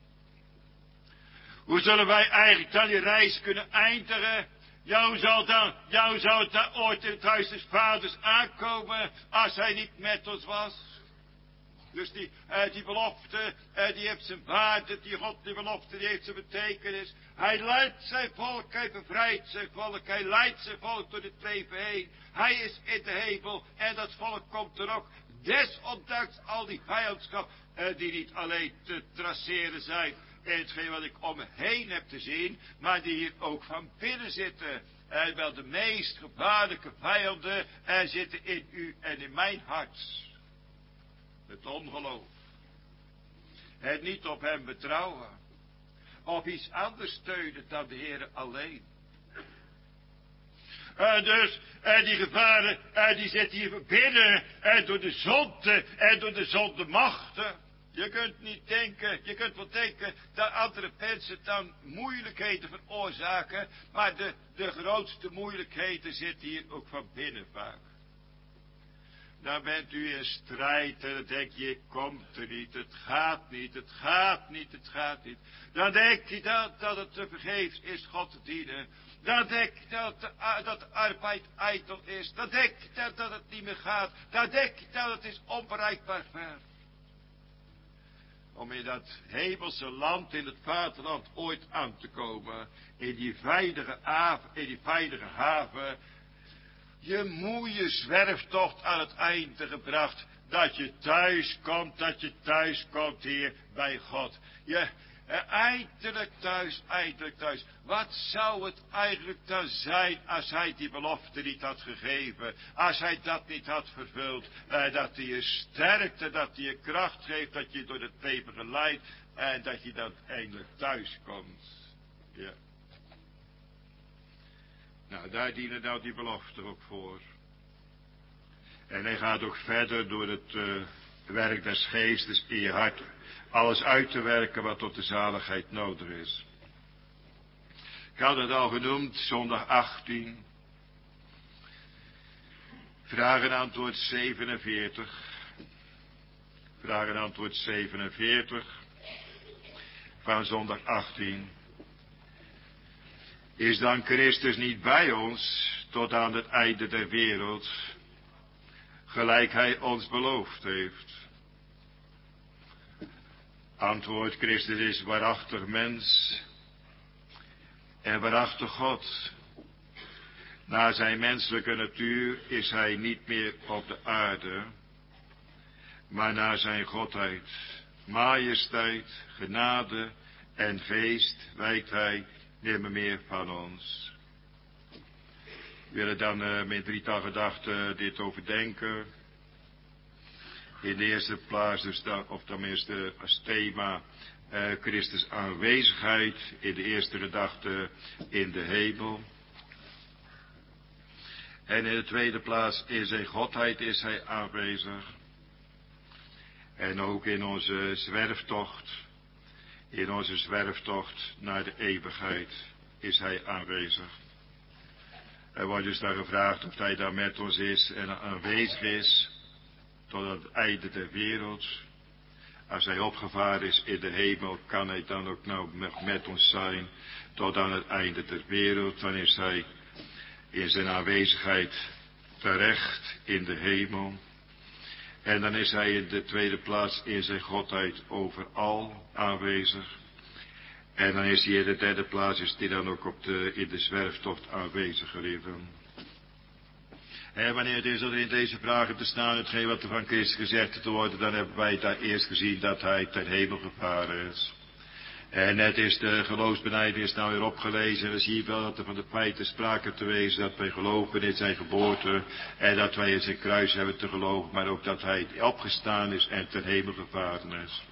Hoe zullen wij eigenlijk dan die reis kunnen eindigen? Ja, hoe zal, dan, ja, hoe zou het dan ooit in het huis des vaders aankomen, als hij niet met ons was? Dus die, uh, die belofte, uh, die heeft zijn waarde, die God, die belofte, die heeft zijn betekenis. Hij leidt zijn volk, hij bevrijdt zijn volk, hij leidt zijn volk door het leven heen. Hij is in de hemel en dat volk komt er ook, desondanks al die vijandschap, uh, die niet alleen te traceren zijn in hetgeen wat ik om me heen heb te zien, maar die hier ook van binnen zitten. En wel de meest gevaarlijke vijanden er zitten in u en in mijn hart. Het ongeloof. Het niet op hem betrouwen. Of iets anders steunen dan de Heer alleen. En dus, en die gevaren, en die zitten hier binnen, en door de zonde, en door de zonde machten. Je kunt niet denken, je kunt wel denken dat andere mensen dan moeilijkheden veroorzaken, maar de, de grootste moeilijkheden zitten hier ook van binnen vaak. Dan bent u in strijd en dan denk je: ik kom er niet, het gaat niet, het gaat niet, het gaat niet. Dan denk je dat, dat het te vergeefs is God te dienen. Dan denk je dat de, dat de arbeid ijdel is. Dan denk je dat, dat het niet meer gaat. Dan denk je dat het is onbereikbaar ver. Om in dat hemelse land, in het vaderland ooit aan te komen. In die veilige haven, in die veilige haven. Je moeie zwerftocht aan het einde gebracht. Dat je thuis komt, dat je thuis komt hier bij God. Je eh, eindelijk thuis, eindelijk thuis. Wat zou het eigenlijk dan zijn als hij die belofte niet had gegeven? Als hij dat niet had vervuld. Eh, dat hij je sterkte, dat hij je kracht geeft, dat je door het leven geleidt. En dat je dan eindelijk thuis komt. Ja. Nou, daar dienen nou die beloften ook voor. En hij gaat ook verder door het uh, werk des geestes in je hart. Alles uit te werken wat tot de zaligheid nodig is. Ik had het al genoemd, zondag achttien. Vraag en antwoord zevenenveertig. Vraag en antwoord zevenenveertig. Van zondag achttien. Is dan Christus niet bij ons tot aan het einde der wereld? gelijk hij ons beloofd heeft. Antwoord: Christus is waarachtig mens en waarachtig God. Naar zijn menselijke natuur is hij niet meer op de aarde, maar naar zijn godheid, majesteit, genade en geest wijkt hij nimmer meer van ons. We willen dan uh, met drietal gedachten dit overdenken. In de eerste plaats, dus dan, of tenminste als thema, uh, Christus aanwezigheid. In de eerste gedachte in de hemel. En in de tweede plaats in zijn godheid is hij aanwezig. En ook in onze zwerftocht, in onze zwerftocht naar de eeuwigheid is hij aanwezig. Er wordt dus dan gevraagd of hij daar met ons is en aanwezig is tot aan het einde der wereld. Als hij opgevaren is in de hemel, kan hij dan ook nou met ons zijn tot aan het einde der wereld. Dan is hij in zijn aanwezigheid terecht in de hemel. En dan is hij in de tweede plaats in zijn godheid overal aanwezig. En dan is hij in de derde plaats, is hij dan ook op de, in de zwerftocht aanwezig geleven. En wanneer het is dat er in deze vragen te staan, hetgeen wat er van Christus gezegd te worden, dan hebben wij daar eerst gezien dat hij ter hemel gevaren is. En net is de geloofsbelijdenis nou weer opgelezen. En dan zie je wel dat er van de feiten sprake te wezen dat wij geloven in zijn geboorte. En dat wij in zijn kruis hebben te geloven. Maar ook dat hij opgestaan is en ten hemel gevaren is.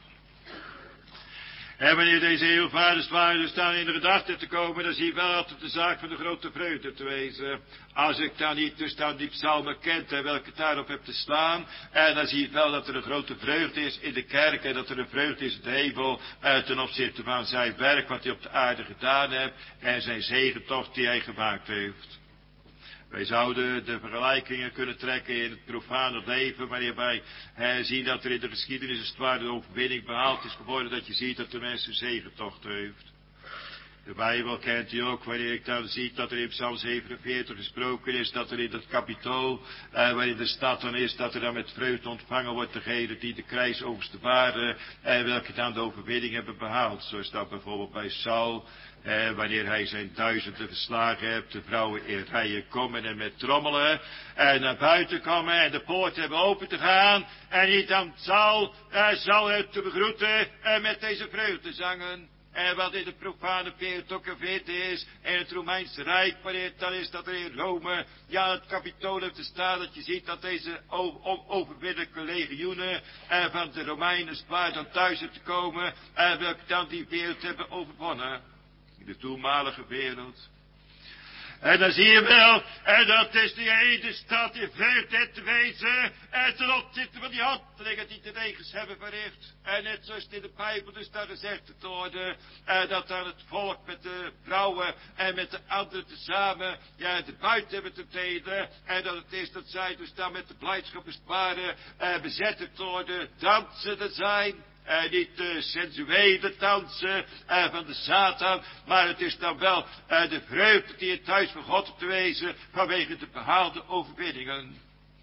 En wanneer deze hemelvaarders waren dus staan in de gedachte te komen, dan zie je wel altijd de zaak van de grote vreugde te wezen. Als ik dan niet dus dan die psalmen kent en welke ik daarop heb te slaan. En dan zie je wel dat er een grote vreugde is in de kerk en dat er een vreugde is in de hemel. Uh, ten opzichte van zijn werk wat hij op de aarde gedaan heeft. En zijn zegentocht die hij gemaakt heeft. Wij zouden de vergelijkingen kunnen trekken in het profane leven, wanneer wij eh, zien dat er in de geschiedenis als het ware de overwinning behaald is geworden, dat je ziet dat de mens een zegentocht heeft. De Bijbel kent u ook, wanneer ik dan zie dat er in Psalm zevenenveertig gesproken is, dat er in dat kapitool, eh, waarin de stad dan is, dat er dan met vreugde ontvangen wordt degene die de krijgsoogsten waren, en welke dan de overwinning hebben behaald. Zo is dat bijvoorbeeld bij Saul. Eh, wanneer hij zijn duizenden verslagen heeft, de vrouwen in rijen komen en met trommelen en naar buiten komen en de poort hebben open te gaan en niet dan zal, eh, zal het te begroeten en met deze vreugdezangen. En wat in de profane wereld ook gevind is, in het Romeinse Rijk, wanneer het dan is dat er in Rome, ja, het kapitool heeft te staan, dat je ziet dat deze overwinnelijke legioenen eh, van de Romeinen zwaar dan thuis hebben te komen, en eh, welke dan die wereld hebben overwonnen. In de toenmalige wereld. En dan zie je wel, en dat is die ene stad die vreugde te wezen, en ten opzichte van die handelingen die de negens hebben verricht. En net zoals het in de Bijbel dus daar gezegd te worden, en dat dan het volk met de vrouwen en met de anderen tezamen, ja, de buiten hebben te delen, en dat het is dat zij dus dan met de blijdschap waren, en bezet te worden, dansende zijn. En niet de sensuele dansen uh, van de Satan, maar het is dan wel uh, de vreugde die het thuis van God op te wezen vanwege de behaalde overwinningen.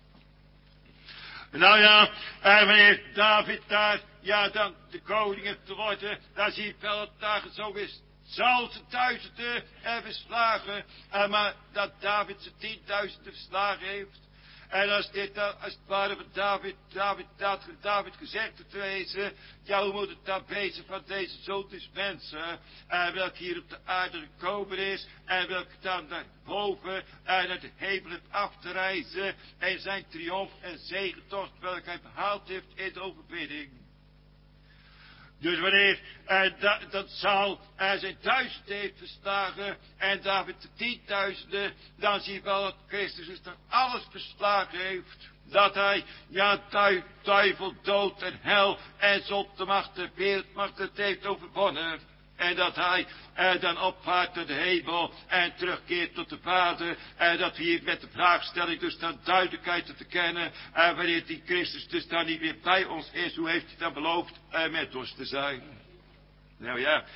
Nou ja, en wanneer David daar, ja dan de koning heeft te worden, dan zie je wel dat daar zo is. Zal ze duizenden uh, verslagen, uh, maar dat David ze tienduizenden verslagen heeft. En als dit dan, als het ware van David, David, David, David gezegd te wezen, ja, hoe moet het dan wezen van deze zoon des mensen, en welke hier op de aarde gekomen is, en welke dan naar boven, en naar de hemel heeft af te reizen, en zijn triomf en zegentocht, welke hij behaald heeft in de overwinning. Dus wanneer uh, da, dat Saul uh, zijn duizenden heeft verslagen en David de tienduizenden, dan zie je wel dat Christus dus dan alles verslagen heeft. Dat hij, ja, duivel, dood en hel en zonde macht en wereldmacht het heeft overwonnen. En dat hij eh, dan opvaart naar de hemel en terugkeert tot de Vader. En dat we hier met de vraagstelling dus dan duidelijkheid te verkennen. En wanneer die Christus dus dan niet meer bij ons is, hoe heeft hij dan beloofd eh, met ons te zijn? Nou ja,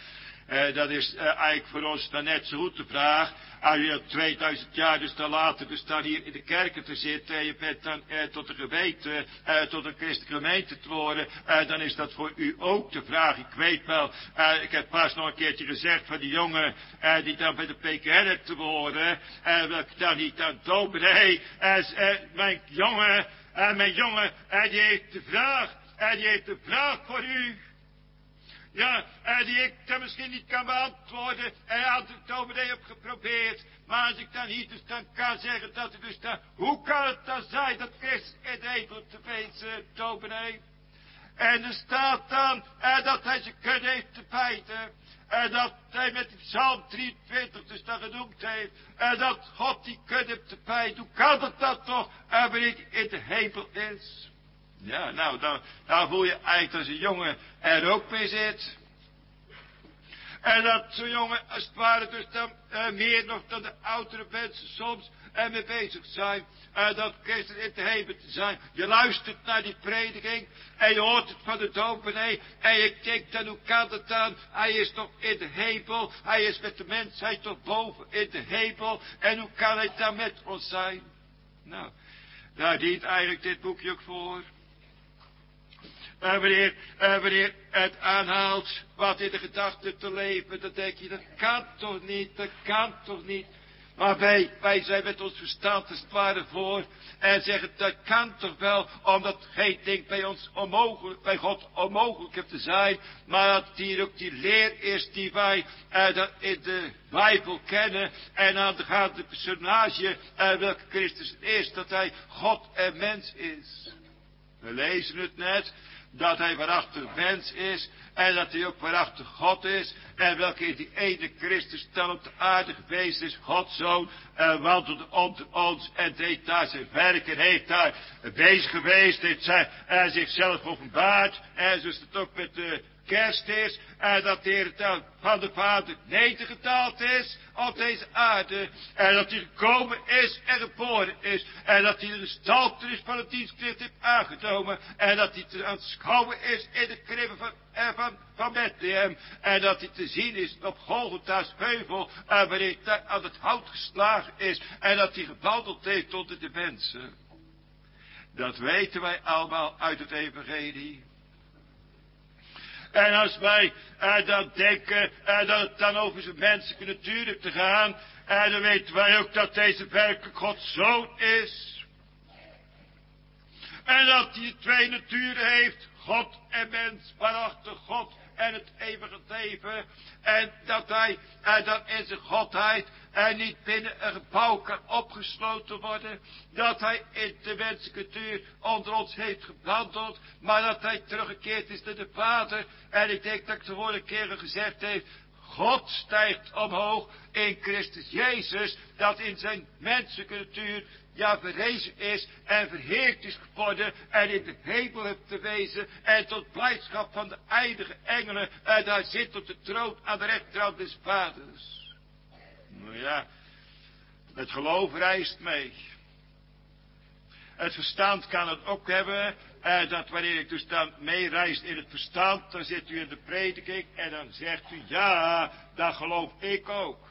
Uh, dat is uh, eigenlijk voor ons dan net zo goed de vraag. Als je al tweeduizend jaar dus dan later dus dan hier in de kerken te zitten. En je bent dan uh, tot de gemeente, uh, tot een christelijke gemeente te worden. Uh, dan is dat voor u ook de vraag. Ik weet wel, uh, ik heb pas nog een keertje gezegd van die jongen uh, die dan bij de P K R te worden. Uh, dat ik dan niet aan dominee. Uh, uh, mijn jongen, uh, mijn jongen, uh, die heeft de vraag. En die heeft een vraag voor u. Ja, en die ik dan misschien niet kan beantwoorden. En had ik dominee op geprobeerd. Maar als ik dan hier dus dan kan zeggen dat ik dus dan... Hoe kan het dan zijn dat Christus in de hemel te wezen, dominee? En er staat dan en dat hij zijn kudde heeft te bijten. En dat hij met die Psalm drieëntwintig dus dan genoemd heeft. En dat God die kudde heeft te bijten. Hoe kan het dan toch? En wanneer hij in de hemel is? Ja, nou, dan, dan voel je eigenlijk dat een jongen er ook mee zit. En dat zo'n jongen, als het ware, dus dan uh, meer nog dan de oudere mensen soms er mee bezig zijn. Uh, dat Christus in de hemel te zijn. Je luistert naar die prediking en je hoort het van de dominee. En je denkt dan, hoe kan het dan? Hij is toch in de hemel. Hij is met de mensheid toch boven in de hemel. En hoe kan hij dan met ons zijn? Nou, daar dient eigenlijk dit boekje ook voor. Uh, wanneer, uh, wanneer het aanhaalt wat in de gedachten te leven, dan denk je, dat kan toch niet, dat kan toch niet. Maar wij, wij zijn met ons verstand als het ware voor en zeggen, dat kan toch wel, omdat geen ding bij ons onmogelijk, bij God onmogelijk heeft te zijn, maar dat hier ook die leer is die wij uh, dat in de Bijbel kennen en aan de gaat de personage uh, welke Christus is, dat hij God en mens is. We lezen het net. Dat hij waarachtig mens is. En dat hij ook waarachtig God is. En welke in die ene Christus dan op de aarde geweest is. Gods zoon. En wandelde onder ons. En deed daar zijn werk. En heeft daar bezig geweest. Heeft zij, en zichzelf openbaard. En zoals het ook met de kerst is. En dat de Heer dan van de Vader nedergedaald is op deze aarde. En dat hij gekomen is en geboren is. En dat hij de gestalte is van het dienstknecht heeft aangenomen. En dat hij te aanschouwen is in de kribben van, eh, van, van Bethlehem. En dat hij te zien is op Golgotha's heuvel. En wanneer hij aan het hout geslagen is. En dat hij gewandeld heeft onder de mensen. Dat weten wij allemaal uit het evangelie. En als wij uh, dan denken uh, dat het dan over zijn menselijke natuur heeft te gaan, uh, dan weten wij ook dat deze werkelijk Gods zoon is. En dat hij twee naturen heeft, God en mens, waarachtig God en het eeuwige leven. En dat hij uh, dan in zijn godheid en niet binnen een gebouw kan opgesloten worden. Dat hij in de menselijke natuur onder ons heeft gewandeld. Maar dat hij teruggekeerd is naar de Vader. En ik denk dat ik de vorige keer gezegd heeft. God stijgt omhoog in Christus Jezus. Dat in zijn menselijke natuur ja verrezen is en verheerd is geworden. En in de hemel heeft te wezen. En tot blijdschap van de eindige engelen. En daar zit op de troon aan de rechterhand des Vaders. Nou ja, het geloof reist mee. Het verstand kan het ook hebben. Eh, dat wanneer ik dus dan meereist in het verstand, dan zit u in de prediking en dan zegt u, ja, dat geloof ik ook.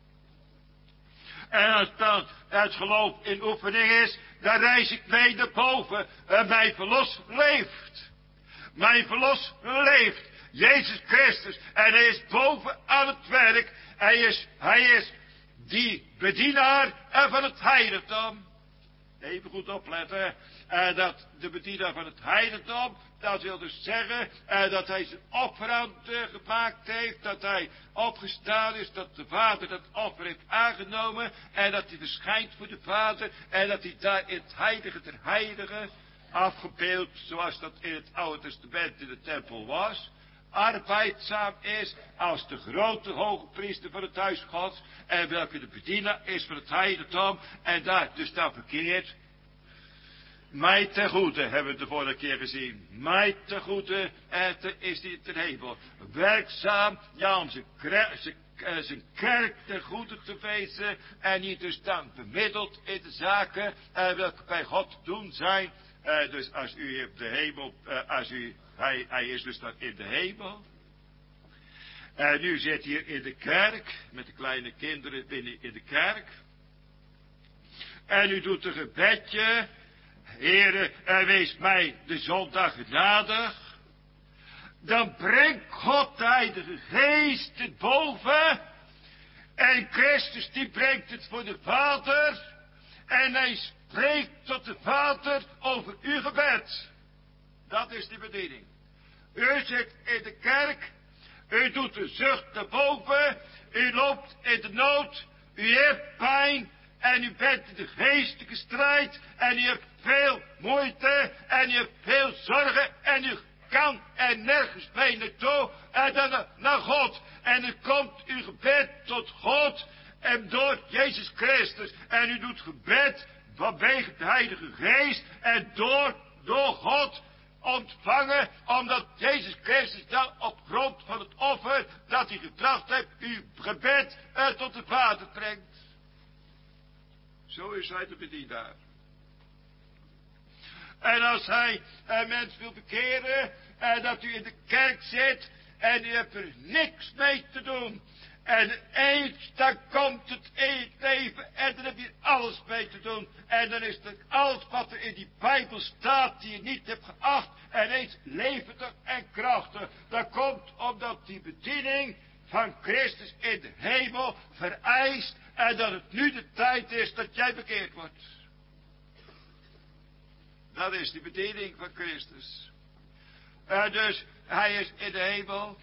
En als dan het geloof in oefening is, dan reis ik mee naar boven. En mijn verlos leeft. Mijn verlos leeft. Jezus Christus. En hij is boven aan het werk. Hij is, hij is die bedienaar van het heiligdom. Even goed opletten. Uh, dat de bedienaar van het heiligdom, dat wil dus zeggen uh, dat hij zijn offerande gemaakt heeft, dat hij opgestaan is, dat de Vader dat offer heeft aangenomen en dat hij verschijnt voor de Vader en dat hij daar in het heilige der heiligen, afgebeeld zoals dat in het Oude Testament in de tempel was, arbeidzaam is als de grote hoge priester van het huis Gods en welke de bedienaar is van het heiligdom en daar dus dan verkeerd. Mij ten goede hebben we het de vorige keer gezien. Mij ten goede is die ten hemel. Werkzaam, ja, om zijn, zijn, zijn kerk ten goede te wezen. En die dus dan bemiddeld in de zaken uh, welke bij God te doen zijn. Uh, dus als u op de hemel, uh, als u, hij, hij is dus dan in de hemel. En u zit hier in de kerk, met de kleine kinderen binnen in de kerk. En u doet een gebedje. Heere, en wees mij de zondag genadig. Dan brengt God de Heilige Geest het boven. En Christus die brengt het voor de Vader. En hij spreekt tot de Vader over uw gebed. Dat is de bediening. U zit in de kerk. U doet de zucht naar boven. U loopt in de nood. U hebt pijn. En u bent in de geestelijke strijd. En u hebt veel moeite. En u hebt veel zorgen. En u kan er nergens mee naartoe. En dan naar God. En u komt uw gebed tot God. En door Jezus Christus. En u doet gebed vanwege de Heilige Geest. En door, door God ontvangen. Omdat Jezus Christus dan op grond van het offer dat hij gebracht heeft. Uw gebed uh, tot de Vader brengt. Zo is hij de bedienaar. En als hij een mens wil bekeren. En dat u in de kerk zit. En u hebt er niks mee te doen. En eens dan komt het in het leven. En dan heb je alles mee te doen. En dan is het alles wat er in die Bijbel staat. Die je niet hebt geacht. En eens levendig en krachtig. Dat komt omdat die bediening van Christus in de hemel vereist. En dat het nu de tijd is dat jij bekeerd wordt. Dat is die bediening van Christus. En dus hij is in de hemel.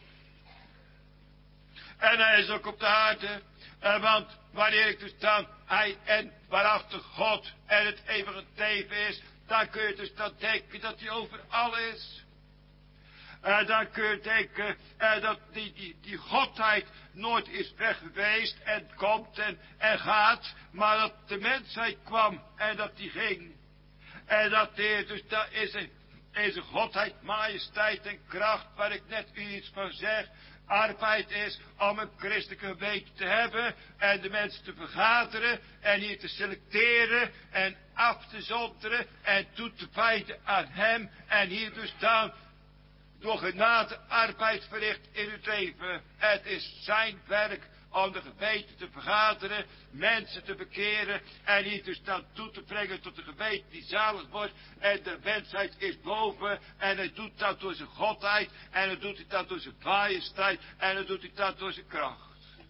En hij is ook op de aarde. En want wanneer ik dus dan hij en waarachtig God en het eeuwige leven is. Dan kun je dus dan denken dat hij overal is. En dan kun je denken uh, dat die, die, die godheid nooit is weg geweest en komt en, en gaat. Maar dat de mensheid kwam en dat die ging. En dat de, dus dat is een, is een godheid, majesteit en kracht waar ik net u iets van zeg. Arbeid is om een christelijke geweten te hebben en de mensen te vergaderen en hier te selecteren en af te zonderen en toe te wijden aan hem en hier dus dan door genade arbeid verricht in uw leven. Het is zijn werk om de geweten te vergaderen, mensen te bekeren en hier dus dan toe te brengen tot de geweten die zalig wordt. En de mensheid is boven en hij doet dat door zijn godheid en hij doet dat door zijn majesteit en hij doet dat door zijn kracht.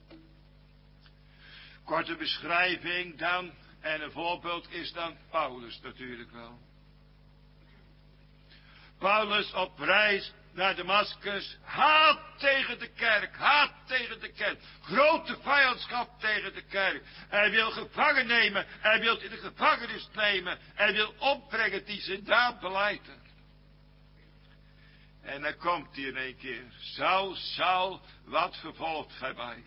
Korte beschrijving dan en een voorbeeld is dan Paulus natuurlijk wel. Paulus op reis naar Damascus, haat tegen de kerk, haat tegen de kerk, grote vijandschap tegen de kerk. Hij wil gevangen nemen, hij wil in de gevangenis nemen, hij wil opbrengen die zijn daad beleiden. En dan komt hij in één keer, Saul, Saul, wat vervolgt gij mij?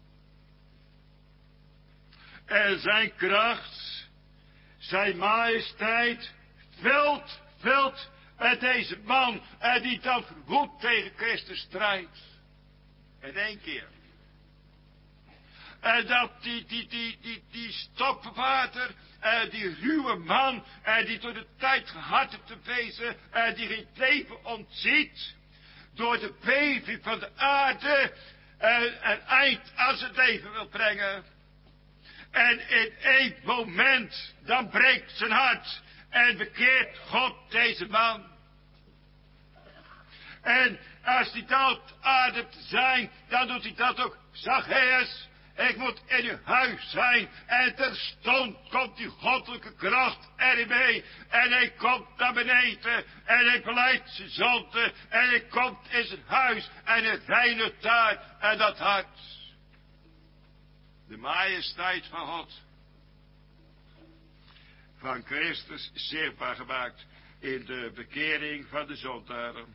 En zijn kracht, zijn majesteit, veld, veld, en deze man, en die dan verwoed tegen Christus strijdt. In één keer. En dat die, die, die, die, die stokbewaarder, en die ruwe man, en die door de tijd gehardheid wezen, en die geen leven ontziet, door de beving van de aarde, en een eind aan zijn leven wil brengen. En in één moment, dan breekt zijn hart. En bekeert God deze man. En als hij dat aardig te zijn, dan doet hij dat ook. Zacchaeus, ik moet in uw huis zijn. En terstond komt die goddelijke kracht erin mee. En hij komt naar beneden. En hij beleidt zijn zonde. En hij komt in zijn huis. En hij reinigt daar en dat hart. De majesteit van God. Van Christus zichtbaar gemaakt in de bekering van de zondaren.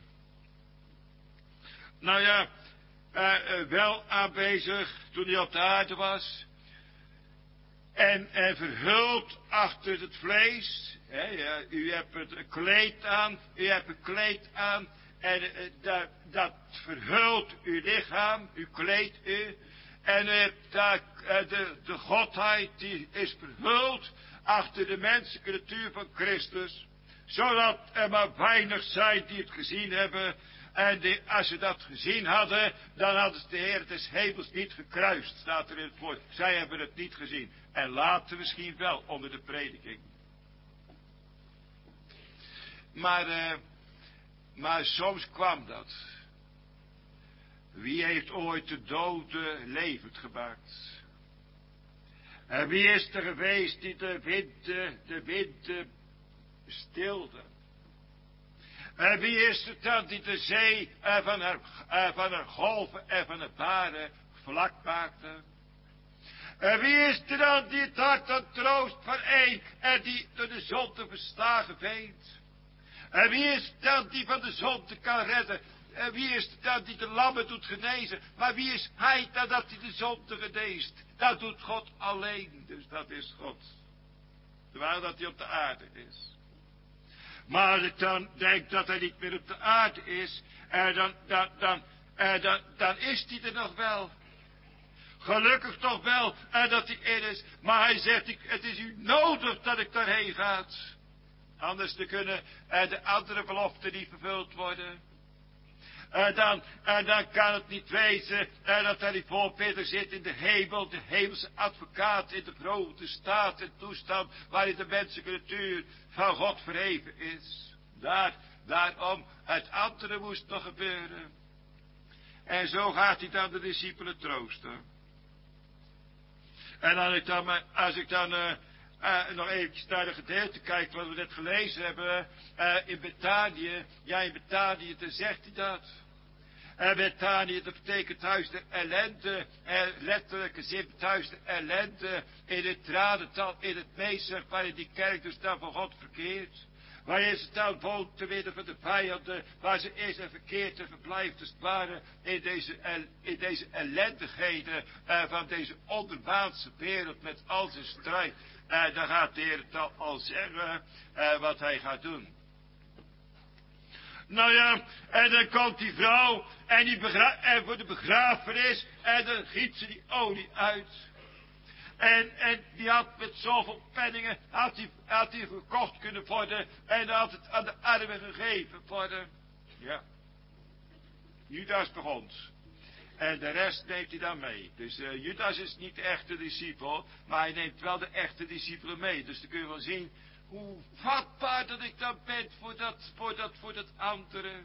Nou ja, uh, uh, wel aanwezig toen hij op de aarde was. En, en verhuld achter het vlees. Hè, ja, u hebt het kleed aan, u hebt een kleed aan. En uh, dat, dat verhult uw lichaam, u kleedt u. En uh, dat, uh, de, de godheid die is verhuld achter de menselijke natuur van Christus, zodat er maar weinig zijn die het gezien hebben, En die, als ze dat gezien hadden, dan hadden ze de Heer des hemels niet gekruist, staat er in het woord. Zij hebben het niet gezien. En later misschien wel onder de prediking. Maar, uh, maar soms kwam dat. Wie heeft ooit de doden levend gemaakt? En wie is er geweest die de wind, de wind stilde? En wie is het dan die de zee van haar, van haar golven en van haar baren vlak maakte? En wie is er dan die het hart aan troost van een en die door de zonde verslagen veent? En wie is het dan die van de zonde kan redden? En wie is het dan die de lammen doet genezen? Maar wie is hij dan dat hij de zonde geneest? Dat doet God alleen, dus dat is God. Terwijl dat hij op de aarde is. Maar als ik dan denk dat hij niet meer op de aarde is, en dan, dan, dan, en dan, dan is hij er nog wel. Gelukkig toch wel en dat hij in is. Maar hij zegt, ik, het is u nodig dat ik daarheen ga. Anders te kunnen eh, de andere beloften niet vervuld worden. En dan, en dan kan het niet wezen en dat hij die voorbidder zit in de hemel, de hemelse advocaat in de grote staat en toestand waarin de menselijke natuur van God verheven is. Daar, daarom, het andere moest nog gebeuren. En zo gaat hij dan de discipelen troosten. En als ik dan, als ik dan uh, uh, nog eventjes naar de gedeelte kijk wat we net gelezen hebben, uh, in Betanië, ja in Betanië, dan zegt hij dat. En Betanië, dat betekent huis de ellende, en letterlijke zin, huis de ellende, in het tradental, in het meester, waarin die kerk dus dan van God verkeert. Waar is het dan woont te midden van de vijanden, waar ze is en verkeerd en verblijft als het ware in deze, in deze ellendigheden uh, van deze onderwaanse wereld met al zijn strijd. En uh, dan gaat de Heer het al, al zeggen uh, wat hij gaat doen. Nou ja, en dan komt die vrouw en, die begra- en voor de begrafenis en dan giet ze die olie uit. En, en die had met zoveel penningen, had die, had die verkocht kunnen worden en had het aan de armen gegeven worden. Ja. Judas begon. En de rest neemt hij dan mee. Dus uh, Judas is niet de echte discipel, maar hij neemt wel de echte discipelen mee. Dus dan kun je wel zien hoe vatbaar dat ik dan ben voor dat, voor dat, voor dat andere.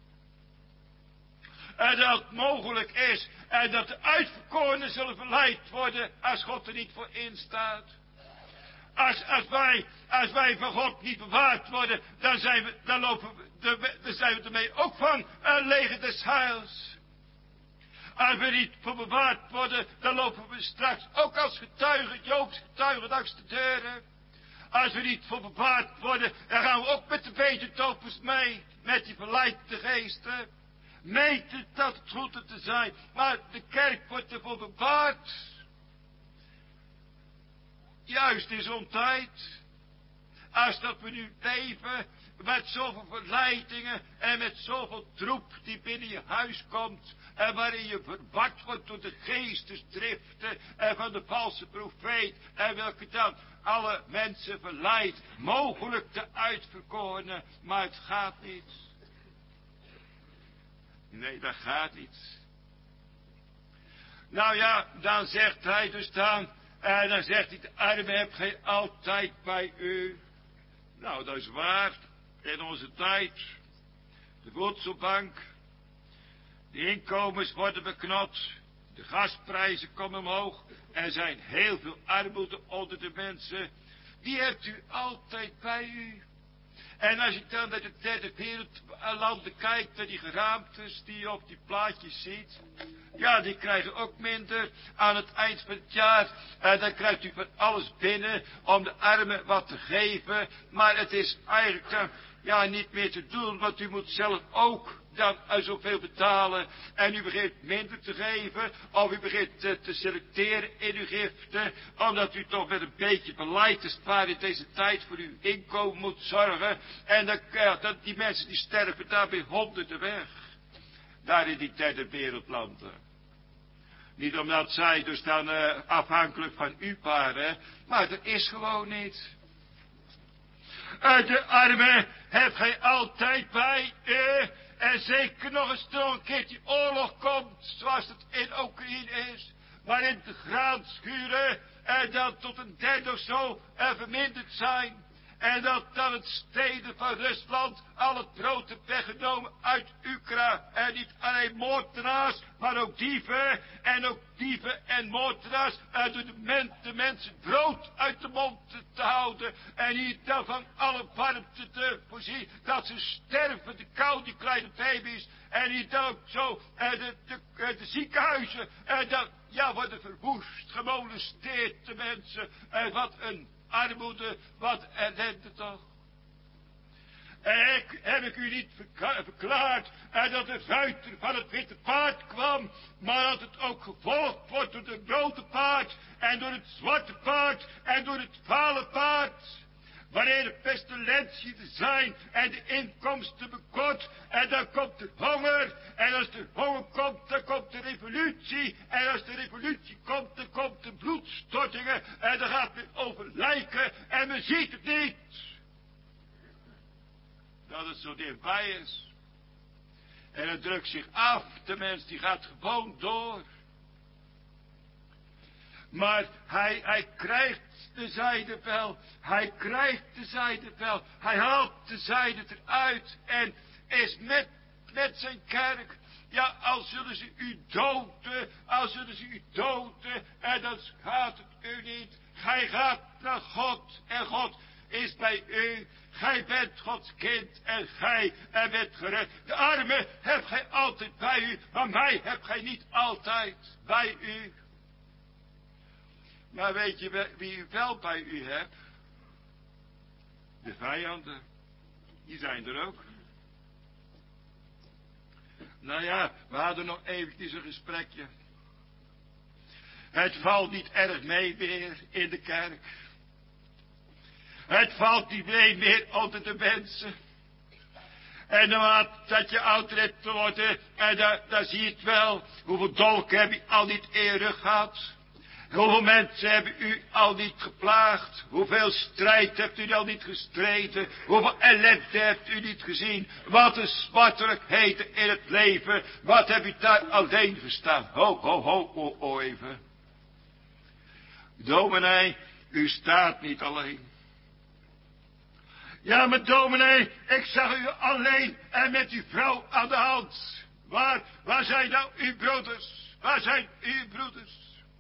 En dat het mogelijk is. En dat de uitverkorenen zullen verleid worden als God er niet voor instaat. Als, als, wij, als wij van God niet bewaard worden, dan zijn we, dan lopen we, de, dan zijn we ermee ook van een leger des heils. Als we niet voor bewaard worden, dan lopen we straks ook als getuigen, Joobs getuigen langs de deuren. Als we niet voor bewaard worden, dan gaan we ook met de wetentopers mee, met die verleidde geesten. Meten dat het goed te zijn, maar de kerk wordt ervoor bewaard. Juist in zo'n tijd, als dat we nu leven met zoveel verleidingen en met zoveel troep die binnen je huis komt en waarin je verward wordt door de geestesdriften en van de valse profeet en welke dan alle mensen verleidt, mogelijk de uitverkorenen, maar het gaat niet. Nee, dat gaat niet. Nou ja, dan zegt hij dus dan, en dan zegt hij, de armen hebt gij altijd bij u. Nou, dat is waar, in onze tijd. De voedselbank, de inkomens worden beknot, de gasprijzen komen omhoog, er zijn heel veel armoede onder de mensen. Die hebt u altijd bij u. En als je dan naar de derde wereldlanden kijkt, naar die geraamtes die je op die plaatjes ziet. Ja, die krijgen ook minder aan het eind van het jaar. En dan krijgt u van alles binnen om de armen wat te geven. Maar het is eigenlijk dan ja, niet meer te doen, want u moet zelf ook dan zoveel betalen. En u begint minder te geven, of u begint te, te selecteren in uw giften, omdat u toch met een beetje beleid te sparen in deze tijd voor uw inkomen moet zorgen. En dan, ja, dan die mensen die sterven daarbij honderden weg. Daar in die derde wereldlanden. Niet omdat zij dus dan uh, afhankelijk van u waren, maar dat is gewoon niet. Uit de armen hebt gij altijd bij, eh, En zeker nog eens toen een keertje oorlog komt, zoals het in Oekraïne is. Waarin de graanschuren en dan tot een derde of zo en verminderd zijn. En dat dan het steden van Rusland al het brood heeft weggenomen uit Oekraïne. En niet alleen moordenaars, maar ook dieven. En ook dieven en moordenaars. En door de, men, de mensen brood uit de mond te, te houden. En hier dan van alle warmte te voorzien. Dat ze sterven, de kou, die kleine baby's. En hier dan ook zo en de, de, de ziekenhuizen. En dan ja, worden verwoest, gemolesteerd de mensen. En wat een armoede, wat ellende toch. En ik, heb ik u niet verka- verklaard en dat de ruiter van het witte paard kwam, maar dat het ook gevolgd wordt door het rode paard en door het zwarte paard en door het vale paard. Wanneer de pestilentie er zijn en de inkomsten bekort en dan komt er honger. En als er honger komt, dan komt de revolutie. En als de revolutie komt, dan komt de bloedstortingen. En dan gaat men over lijken en men ziet het niet. Dat het zo dichtbij is. En het drukt zich af, de mens die gaat gewoon door. Maar hij, hij krijgt de zijde wel. Hij krijgt de zijde wel. Hij haalt de zijde eruit. En is met, met zijn kerk. Ja, al zullen ze u doden. Al zullen ze u doden. En dan gaat het u niet. Gij gaat naar God. En God is bij u. Gij bent Gods kind. En gij bent gered. De armen hebt gij altijd bij u. Maar mij hebt gij niet altijd bij u. Maar weet je wie u wel bij u hebt? De vijanden. Die zijn er ook. Nou ja, we hadden nog eventjes een gesprekje. Het valt niet erg mee meer in de kerk. Het valt niet mee meer onder de mensen. En dan dat je oud hebt te worden. En dan, dan zie je het wel. Hoeveel dolken heb je al niet in je rug gehad. Hoeveel mensen hebben u al niet geplaagd? Hoeveel strijd hebt u al niet gestreden? Hoeveel ellende hebt u niet gezien? Wat een smartelijkheden in het leven. Wat heb u daar alleen gestaan? Ho, ho, ho, ho, ho even. Dominee, u staat niet alleen. Ja, maar dominee, ik zag u alleen en met uw vrouw aan de hand. Waar, waar zijn nou uw broeders? Waar zijn uw broeders?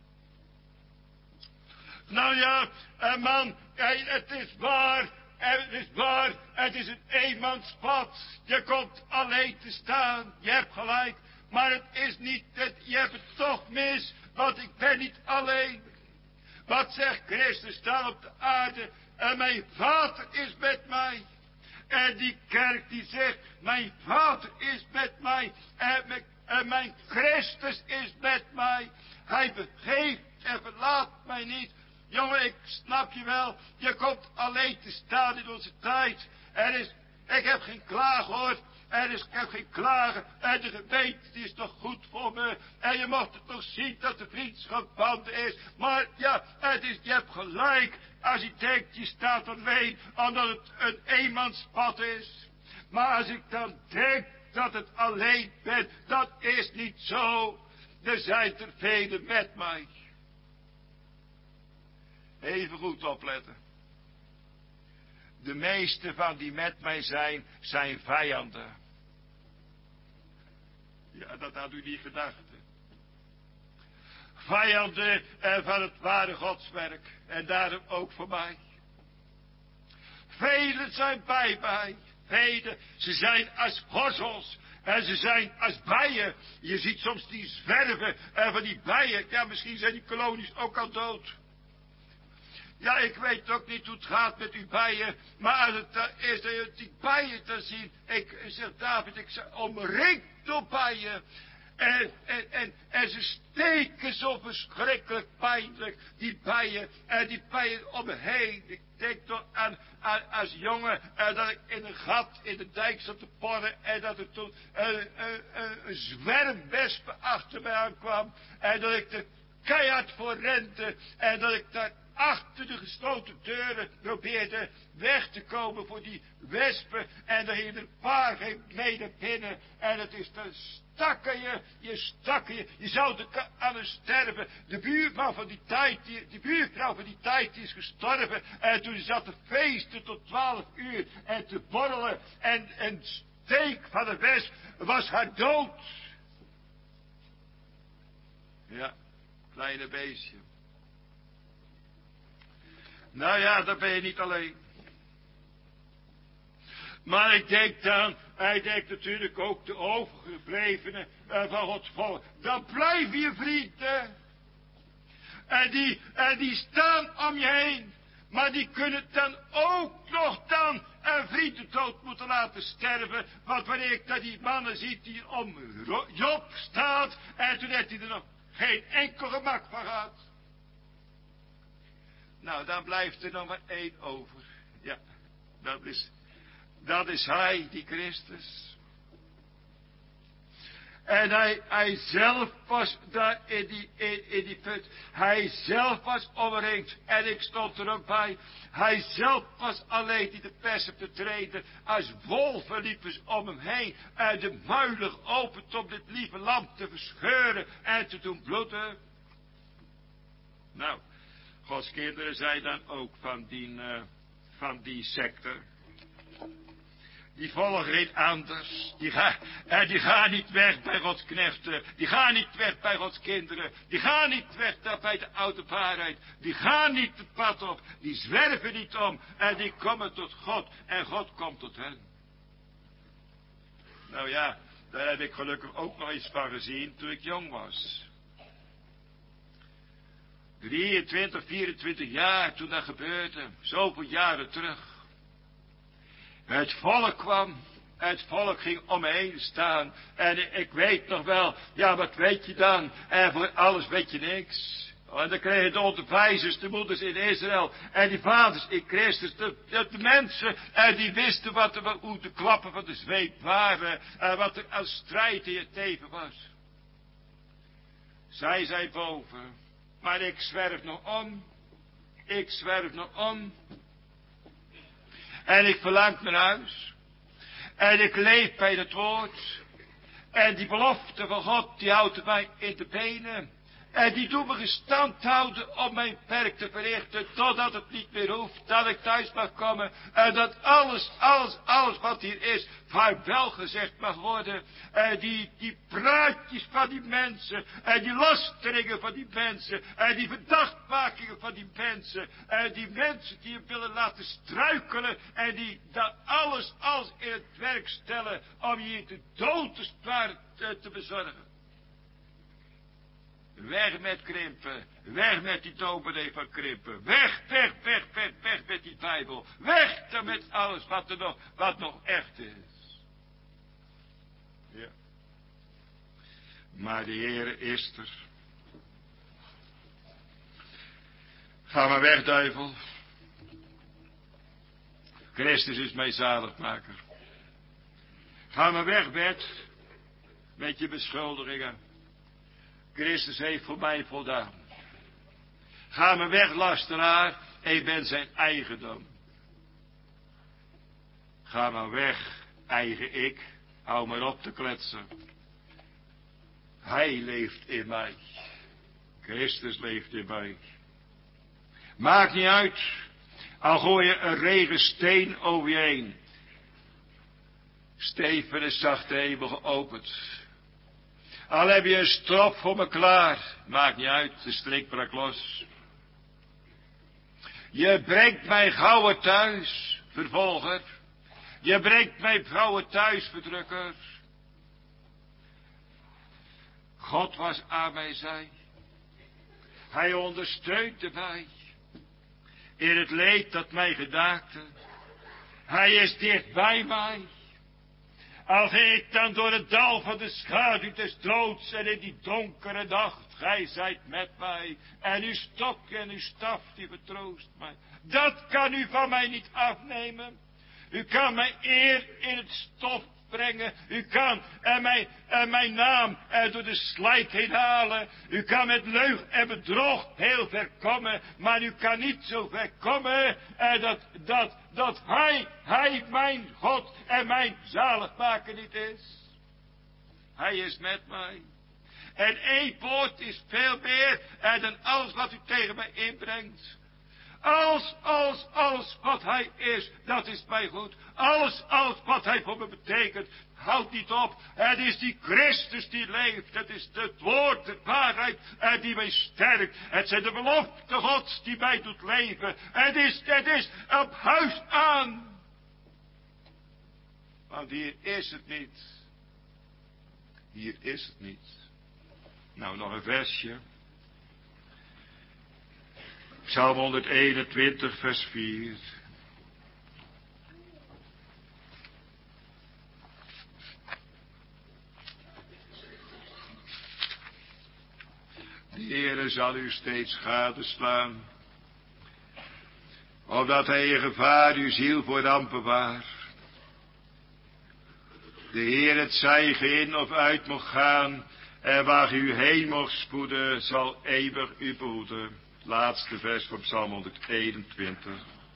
Nou ja, uh, man, uh, het is waar, uh, het is waar, het is een eenmanspad. Je komt alleen te staan, je hebt gelijk, maar het is niet, het, je hebt het toch mis, want ik ben niet alleen. Wat zegt Christus staan op de aarde? En mijn vader is met mij. En die kerk die zegt, mijn vader is met mij. En mijn, en mijn Christus is met mij. Hij begeeft en verlaat mij niet. Jongen, ik snap je wel. Je komt alleen te staan in onze tijd. Er is, ik heb geen klagen hoor. Er is, ik heb geen klagen. En de gemeente die is toch goed voor me. En je mocht het toch zien dat de vriendschap banden is. Maar ja, het is, je hebt gelijk. Als je denkt, je staat alleen. Omdat het een eenmanspad is. Maar als ik dan denk dat het alleen ben. Dat is niet zo. Er zijn er velen met mij. Even goed opletten. De meeste van die met mij zijn, zijn vijanden. Ja, dat had u niet gedacht. Hè? Vijanden van het ware godswerk. En daarom ook voor mij. Velen zijn bij mij. Velen, ze zijn als horzels. En ze zijn als bijen. Je ziet soms die zwerven en van die bijen. Ja, misschien zijn die kolonies ook al dood. Ja, ik weet ook niet hoe het gaat met uw bijen. Maar als het uh, is dat je die bijen te zien. Ik zeg, David, ik zeg, omringd door bijen. En, en, en, en ze steken zo verschrikkelijk pijnlijk, die bijen. En die bijen om me heen. Ik denk toch aan, aan als jongen. En dat ik in een gat in de dijk zat te porren. En dat er toen een, een, een, een zwerm wespen achter mij aankwam. En dat ik er keihard voor rende. En dat ik daar achter de gesloten deuren probeerde weg te komen voor die wespen. En er ging een paar geen mee naar binnen. En het is dan stakken je, je stakken je. Je zou er aan het sterven. De buurman van die tijd, die, die buurvrouw van die tijd die is gestorven. En toen zat te feesten tot twaalf uur. En te borrelen. En een steek van de wesp was haar dood. Ja, kleine beestje. Nou ja, dan ben je niet alleen. Maar ik denk dan, hij denkt natuurlijk ook de overgeblevenen van Gods volk. Dan blijven je vrienden. En die, en die staan om je heen. Maar die kunnen dan ook nog dan een vrienden dood moeten laten sterven. Want wanneer ik dan die mannen zie die om Job staat. En toen heeft hij er nog geen enkel gemak van gehad. Nou, dan blijft er nog maar één over. Ja, dat is, dat is hij, die Christus. En hij, hij zelf was daar in die, in, in die put. Hij zelf was omringd. En ik stond er ook bij. Hij zelf was alleen die de pers op te treden. Als wolven liepen ze om hem heen. En de muilen geopend om dit lieve lam te verscheuren. En te doen bloeden. Nou, Gods kinderen zijn dan ook van die, uh, van die secte. Die volgen geen anders. Die gaan, en die gaan niet weg bij Gods knechten. Die gaan niet weg bij Gods kinderen. Die gaan niet weg daar bij de oude waarheid. Die gaan niet het pad op. Die zwerven niet om. En die komen tot God. En God komt tot hen. Nou ja, daar heb ik gelukkig ook nog iets van gezien toen ik jong was. drieëntwintig, vierentwintig jaar toen dat gebeurde. Zoveel jaren terug. Het volk kwam. Het volk ging om me heen staan. En ik weet nog wel. Ja, wat weet je dan? En voor alles weet je niks. En dan kregen de onderwijzers, de moeders in Israël. En die vaders in Christus. De, de, de mensen. En die wisten wat de, hoe de klappen van de zweep waren. En wat er aan strijd in het leven was. Zij zijn boven. Maar ik zwerf nog om. Ik zwerf nog om. En ik verlang naar huis. En ik leef bij het woord. En die belofte van God, die houdt mij in de benen. En die doet me gestand houden om mijn werk te verrichten. Totdat het niet meer hoeft. Dat ik thuis mag komen. En dat alles, alles, alles wat hier is. vaarwel gezegd mag worden. En die, die praatjes van die mensen. En die lasteringen van die mensen. En die verdachtmakingen van die mensen. En die mensen die je willen laten struikelen. En die dat alles, alles in het werk stellen. Om je te dood te, te, te bezorgen. Weg met krimpen. Weg met die dominee van krimpen. Weg, weg, weg, weg, weg met die Bijbel. Weg dan met alles wat er nog, wat nog echt is. Ja. Maar de Heer is er. Ga maar weg, duivel. Christus is mijn zaligmaker. Ga maar weg, Bert. Met je beschuldigingen. Christus heeft voor mij voldaan. Ga maar weg, lasteraar. Ik ben zijn eigendom. Ga maar weg, eigen ik. Hou maar op te kletsen. Hij leeft in mij. Christus leeft in mij. Maakt niet uit. Al gooi je een regen steen over je heen. Steven is zacht de hemel geopend. Al heb je een strop voor me klaar. Maakt niet uit, de strik brak los. Je brengt mij gauwer thuis, vervolger. Je brengt mij gauwer thuis, verdrukker. God was aan mij zij. Hij ondersteunde mij. In het leed dat mij gedaakte. Hij is dicht bij mij. Al ging ik dan door het dal van de schaduw des doods en in die donkere nacht, gij zijt met mij. En uw stok en uw staf, die vertroost mij. Dat kan u van mij niet afnemen. U kan mij eer in het stof brengen. U kan en mijn, en mijn naam er door de slijk heen halen. U kan met leugen en bedrog heel ver komen. Maar u kan niet zo ver komen en dat, dat, dat hij, hij mijn God en mijn zaligmaker niet is. Hij is met mij. En één woord is veel meer dan alles wat u tegen mij inbrengt. Alles, alles, alles wat hij is, dat is mij goed. Alles, alles wat hij voor me betekent, houdt niet op. Het is die Christus die leeft. Het is het woord, de waarheid en die mij sterkt. Het zijn de beloften Gods die mij doet leven. Het is, het is op huis aan. Want hier is het niet. Hier is het niet. Nou, nog een versje. Psalm honderdeenentwintig, vers vier. De Heere zal u steeds gadeslaan, opdat hij in gevaar uw ziel voor ramp bewaart. De Heer het zij ge in of uit mocht gaan, en waar u heen mocht spoeden, zal eeuwig u behoeden. Laatste vers van Psalm honderdeenentwintig.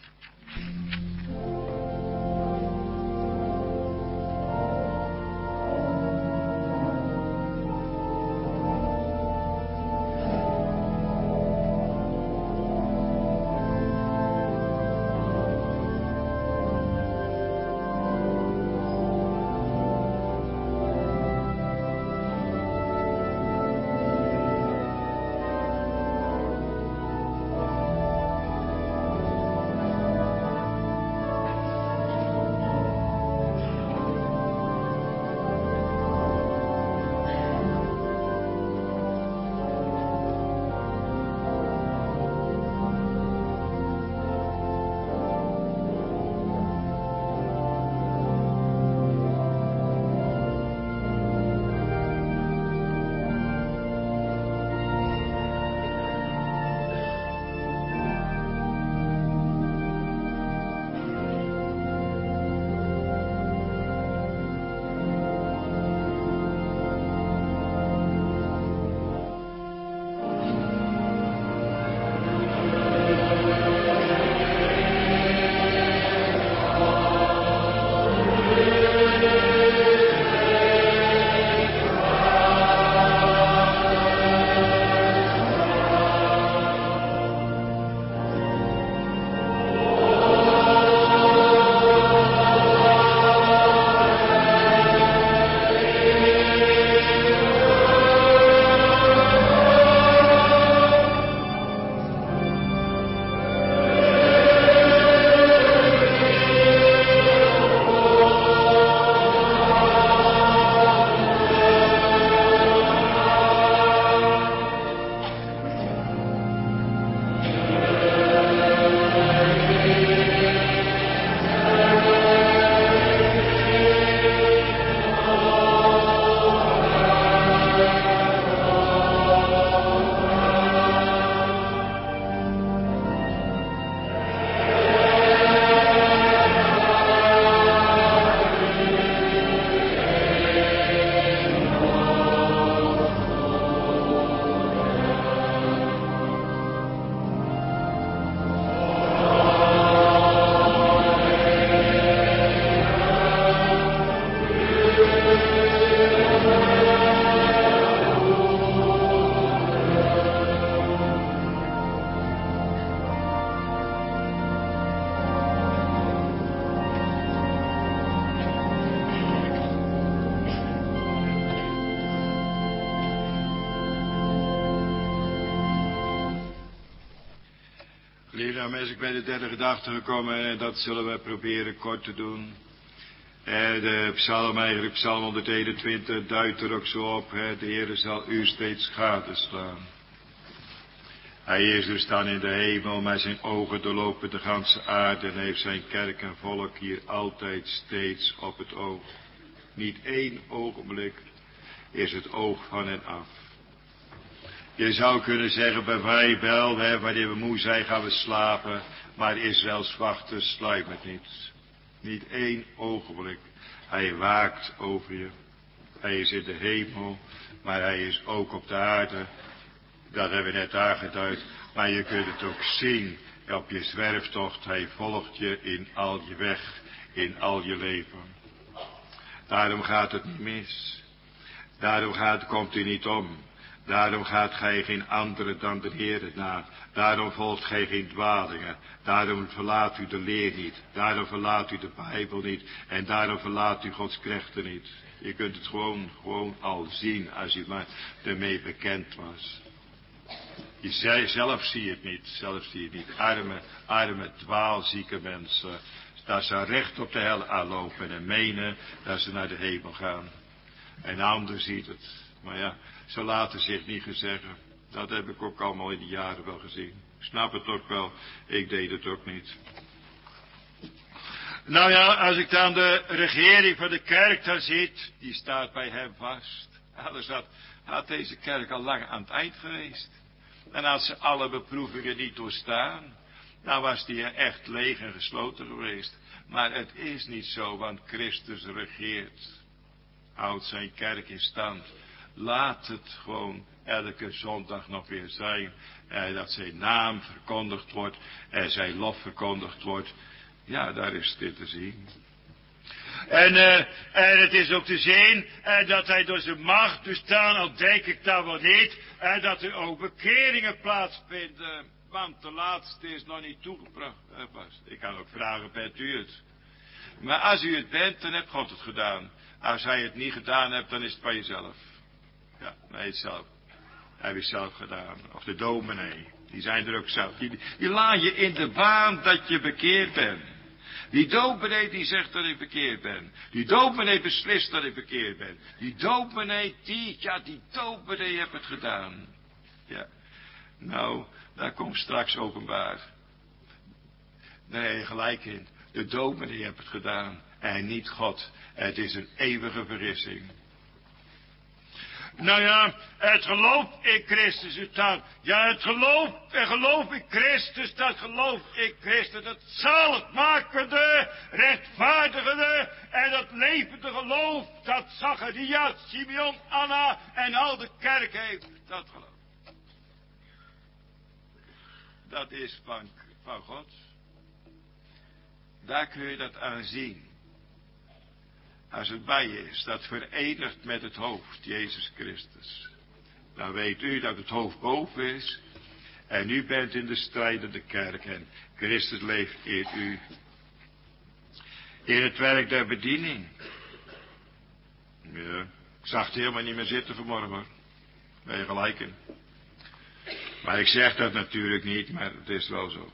Lieve mensen, ik ben de derde gedachte gekomen en dat zullen we proberen kort te doen. En de psalm, eigenlijk psalm honderdeenentwintig, duidt er ook zo op, hè, de Heer zal u steeds gadeslaan. Hij is dus dan in de hemel, maar zijn ogen doorlopen de ganse aarde en heeft zijn kerk en volk hier altijd steeds op het oog. Niet één ogenblik is het oog van hen af. Je zou kunnen zeggen bij wij wel, hè, wanneer we moe zijn gaan we slapen, maar Israëls wachten sluimert niet. Niet één ogenblik. Hij waakt over je. Hij is in de hemel, maar hij is ook op de aarde. Dat hebben we net aangeduid. Maar je kunt het ook zien op je zwerftocht. Hij volgt je in al je weg, in al je leven. Daarom gaat het niet mis. Daarom gaat, komt u niet om. Daarom gaat gij geen andere dan de Heere na. Daarom volgt gij geen dwalingen. Daarom verlaat u de leer niet. Daarom verlaat u de Bijbel niet. En daarom verlaat u Gods krachten niet. Je kunt het gewoon, gewoon al zien als u maar ermee bekend was. Je zei, zelf zie je het niet, zelf zie je het niet. Arme, arme, dwaalzieke mensen. Dat ze recht op de hel aanlopen en menen dat ze naar de hemel gaan. En de ander ziet het. Maar ja, ze laten zich niet gezeggen. Dat heb ik ook allemaal in de jaren wel gezien. Ik snap het ook wel. Ik deed het ook niet. Nou ja, als ik dan de regering van de kerk daar ziet, die staat bij hem vast. Anders had, had deze kerk al lang aan het eind geweest. En als ze alle beproevingen niet doorstaan, dan was die echt leeg en gesloten geweest. Maar het is niet zo, want Christus regeert. Houdt zijn kerk in stand. Laat het gewoon elke zondag nog weer zijn. Eh, dat zijn naam verkondigd wordt. En zijn lof verkondigd wordt. Ja, daar is dit te zien. En, uh, en het is ook te zien uh, dat hij door zijn macht bestaan, al denk ik dat wel niet, en uh, dat er ook bekeringen plaatsvinden. Want de laatste is nog niet toegebracht. Uh, pas. Ik kan ook vragen, bent u het? Maar als u het bent, dan heeft God het gedaan. Als hij het niet gedaan hebt, dan is het bij jezelf. Ja, hij het zelf. Hij heeft het zelf gedaan. Of de dominee. Die zijn er ook zelf. Die, die laat je in de baan dat je bekeerd bent. Die dominee die zegt dat ik bekeerd ben. Die dominee beslist dat ik bekeerd ben. Die dominee die, ja die dominee heeft het gedaan. Ja. Nou, daar komt straks openbaar. Daar heb je gelijk in. De dominee heeft het gedaan. En niet God. Het is een eeuwige vergissing. Nou ja, het geloof in Christus is dan. Ja, het geloof, en geloof in Christus, dat geloof in Christus, dat zaligmakende, rechtvaardigende en dat levende geloof, dat Zacharias, Simeon, Anna en al de kerk heeft, dat geloof. Dat is van, van God. Daar kun je dat aan zien. Als het bij je is, dat verenigt met het hoofd, Jezus Christus. Dan weet u dat het hoofd boven is. En u bent in de strijdende kerk. En Christus leeft in u. In het werk der bediening. Ja, ik zag het helemaal niet meer zitten vanmorgen hoor. Ben je gelijk in. Maar ik zeg dat natuurlijk niet, maar het is wel zo.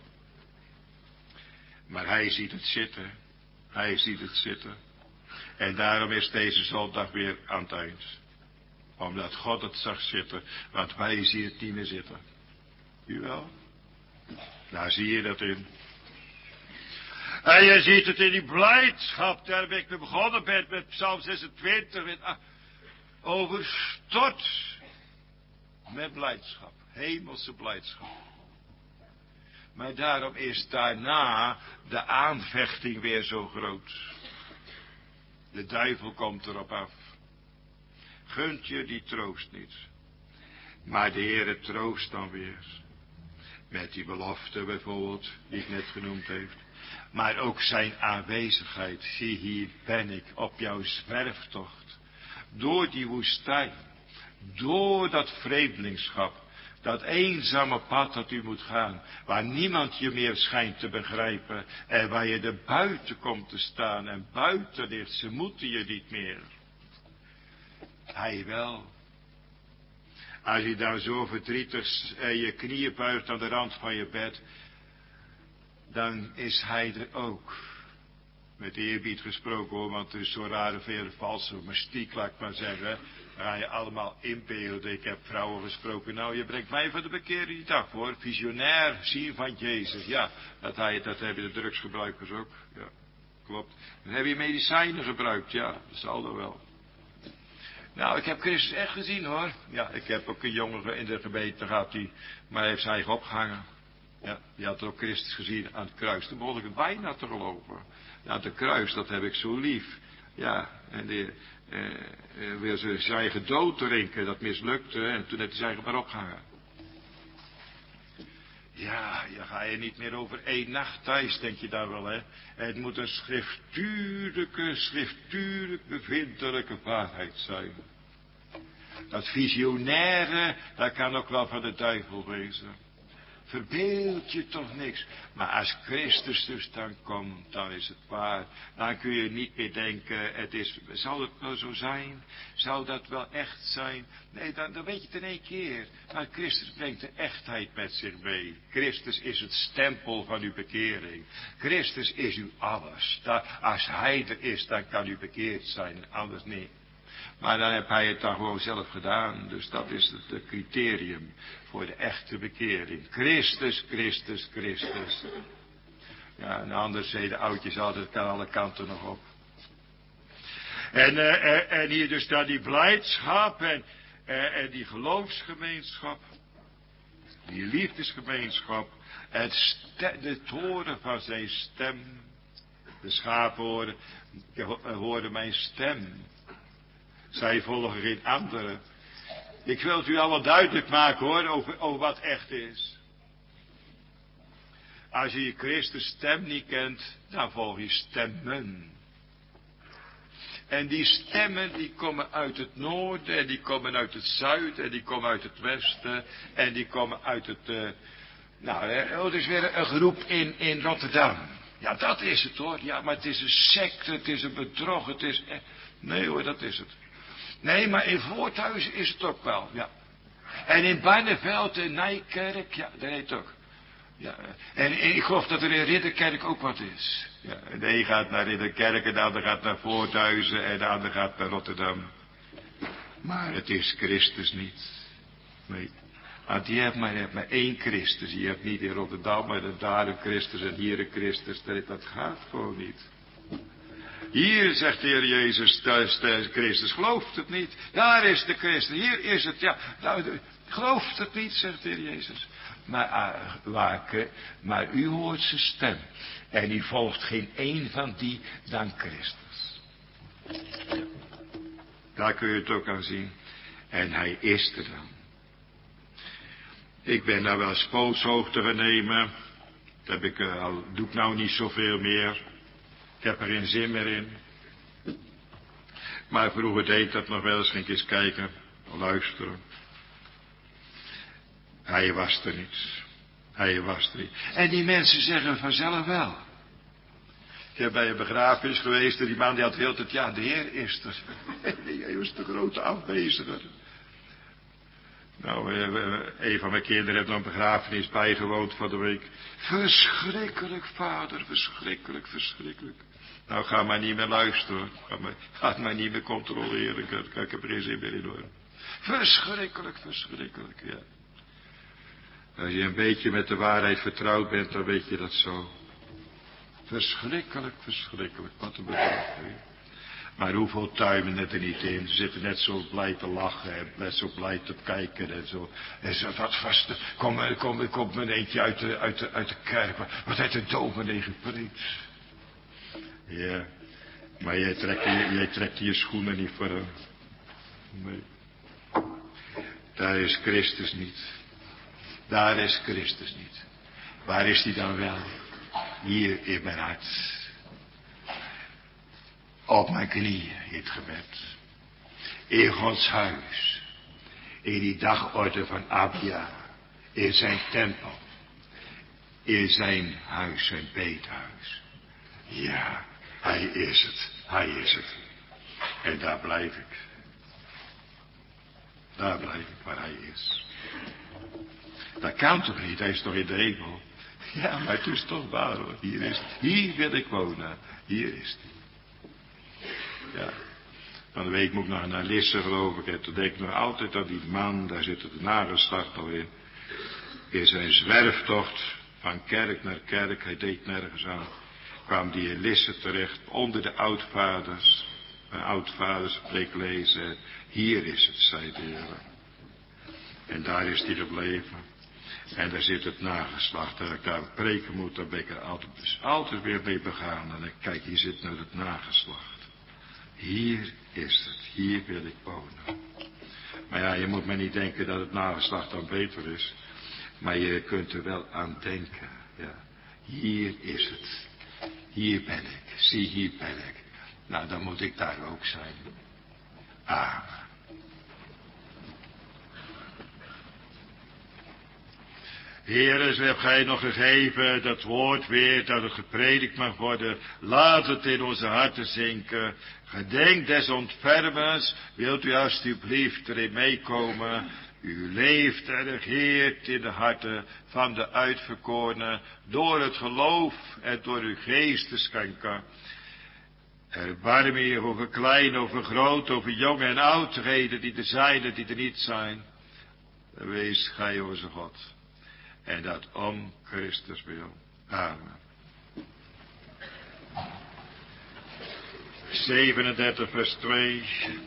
Maar hij ziet het zitten. Hij ziet het zitten. En daarom is deze zondag weer aan het eind. Omdat God het zag zitten. Want wij zien het niet meer zitten. U wel? Daar zie je dat in. En je ziet het in die blijdschap. Daar ben ik mee begonnen met, met Psalm zesentwintig. Met, ah, overstort. Met blijdschap. Hemelse blijdschap. Maar daarom is daarna de aanvechting weer zo groot. De duivel komt erop af. Gunt je die troost niet. Maar de Heere troost dan weer. Met die belofte bijvoorbeeld, die ik net genoemd heeft. Maar ook zijn aanwezigheid. Zie, hier ben ik op jouw zwerftocht. Door die woestijn. Door dat vreemdelingschap. Dat eenzame pad dat u moet gaan. Waar niemand je meer schijnt te begrijpen. En waar je er buiten komt te staan. En buiten ligt. Ze moeten je niet meer. Hij wel. Als je daar zo verdrietig eh, je knieën buigt aan de rand van je bed. Dan is hij er ook. Met eerbied gesproken hoor. Want er is zo'n rare veel valse mystiek laat ik maar zeggen. Dan ga je allemaal inbeelden. Ik heb vrouwen gesproken. Nou, je brengt mij van de bekering niet af hoor. Visionair zien van Jezus. Ja, dat, hij, dat hebben de drugsgebruikers ook. Ja, klopt. Dan heb je medicijnen gebruikt. Ja, dat zal er wel. Nou, ik heb Christus echt gezien hoor. Ja, ik heb ook een jongen in de gemeente gehad. Die maar heeft zijn eigen opgehangen. Ja, die had ook Christus gezien aan het kruis. Toen begon ik het bijna te geloven. Aan het kruis, dat heb ik zo lief. Ja, en die, eh, eh, wil ze zijn eigen dood drinken, dat mislukte. En toen heeft hij zijn eigen maar opgehangen. Ja, je ga je niet meer over één nacht thuis, denk je daar wel, hè. Het moet een schriftuurlijke, schriftuurlijk bevindelijke waarheid zijn. Dat visionaire, dat kan ook wel van de duivel wezen. Verbeeld je toch niks. Maar als Christus dus dan komt, dan is het waar. Dan kun je niet meer denken, het is, zal het wel zo zijn? Zou dat wel echt zijn? Nee, dan, dan weet je het in één keer. Maar Christus brengt de echtheid met zich mee. Christus is het stempel van uw bekering. Christus is uw alles. Dat, als Hij er is, dan kan u bekeerd zijn, anders niet. Maar dan heb hij het dan gewoon zelf gedaan. Dus dat is het, het criterium voor de echte bekering. Christus, Christus, Christus. Ja, en anders zeiden de oudjes altijd, het kan alle kanten nog op. En, uh, en, en hier dus dan die blijdschap en, uh, en die geloofsgemeenschap. Die liefdesgemeenschap. Het ste- de toren van zijn stem. De schapen hoorden, hoorden mijn stem. Zij volgen geen anderen. Ik wil het u allemaal duidelijk maken hoor, over, over wat echt is. Als je je Christus stem niet kent, dan volg je stemmen. En die stemmen die komen uit het noorden, en die komen uit het zuiden, en die komen uit het westen, en die komen uit het... Uh, nou, hè, oh, er is weer een groep in, in Rotterdam. Ja, dat is het hoor. Ja, maar het is een secte, het is een bedrog, het is... Eh, nee hoor, dat is het. Nee, maar in Voorthuizen is het ook wel, ja. En in Barneveld, in Nijkerk, ja, dat heet ook. Ja, en, en ik geloof dat er in Ridderkerk ook wat is. Ja, de een gaat naar Ridderkerk, en de ander gaat naar Voorthuizen, en de ander gaat naar Rotterdam. Maar het is Christus niet. Nee. Want je hebt maar, je hebt maar één Christus. Je hebt niet in Rotterdam, maar daar een Christus en hier een Christus. Dat gaat gewoon niet. Hier, zegt de Heer Jezus, thuis, thuis, Christus, gelooft het niet. Daar is de Christus, hier is het, ja. Nou, gelooft het niet, zegt de Heer Jezus. Maar, uh, waken, maar u hoort zijn stem. En u volgt geen één van die dan Christus. Ja. Daar kun je het ook aan zien. En hij is er dan. Ik ben daar wel spootshoogte gaan nemen. Dat heb ik, uh, al, doe ik nou niet zoveel meer. Ik heb er geen zin meer in. Maar vroeger deed dat nog wel eens. Ging ik eens kijken, luisteren. Hij was er niet. Hij was er niet. En die mensen zeggen vanzelf wel. Ik heb bij een begrafenis geweest en die man die had de hele tijd, ja, de Heer is er. Hij was de grote afweziger. Nou, een van mijn kinderen heeft nog een begrafenis bijgewoond van de week. Verschrikkelijk, vader, verschrikkelijk, verschrikkelijk. Nou, ga maar niet meer luisteren. Ga maar, ga maar niet meer controleren. Ik, ik heb er geen zin meer in hoor. Verschrikkelijk, verschrikkelijk, ja. Als je een beetje met de waarheid vertrouwd bent, dan weet je dat zo. Verschrikkelijk, verschrikkelijk. Wat een bedrijf. Maar hoeveel tuimen het er niet in. Ze zitten net zo blij te lachen en net zo blij te kijken en zo. En zo wat vast. Kom, kom, kom mijn eentje uit de, uit de, uit de kerk. Wat heeft de dominee gepreekt? Ja, maar jij trekt, je, jij trekt je schoenen niet voor hem. Nee. Daar is Christus niet. Daar is Christus niet. Waar is hij dan wel? Hier in mijn hart. Op mijn knieën in het gebed. In Gods huis. In die dagorde van Abia. In zijn tempel. In zijn huis, zijn bedehuis. Ja, hij is het. Hij is het. En daar blijf ik. Daar blijf ik waar hij is. Dat kan toch niet, hij is toch in de hemel. Ja, maar het is toch waar hoor. Hier is het. Hier wil ik wonen. Hier is het. Ja. Van de week moet ik nog naar Lisse geloof ik. En toen denk ik nog altijd aan die man. Daar zit het nageslacht al in. In zijn zwerftocht van kerk naar kerk. Hij deed nergens aan. Kwam die in Lisse terecht. Onder de oudvaders. Mijn oudvaders preek lezen. Hier is het, zei de Heer. En daar is hij gebleven. En daar zit het nageslacht. Dat ik daar preken moet, dan ben ik er altijd, dus altijd weer mee begaan. En dan kijk, hier zit nou het nageslacht. Hier is het. Hier wil ik wonen. Maar ja, je moet maar niet denken dat het nageslacht dan beter is. Maar je kunt er wel aan denken. Ja. Hier is het. Hier ben ik. Zie, hier ben ik. Nou, dan moet ik daar ook zijn. Amen. Heere, zo hebt gij nog gegeven dat woord weer, dat het gepredikt mag worden. Laat het in onze harten zinken. Gedenk des ontfermens. Wilt u alstublieft erin meekomen. U leeft en regeert in de harten van de uitverkorenen. Door het geloof en door uw geest te schenken. Erbarm je over klein, over groot, over jong en oudheden die er zijn en die er niet zijn. Wees gij onze God. En dat om Christus wil. Amen. zevenendertig vers twee.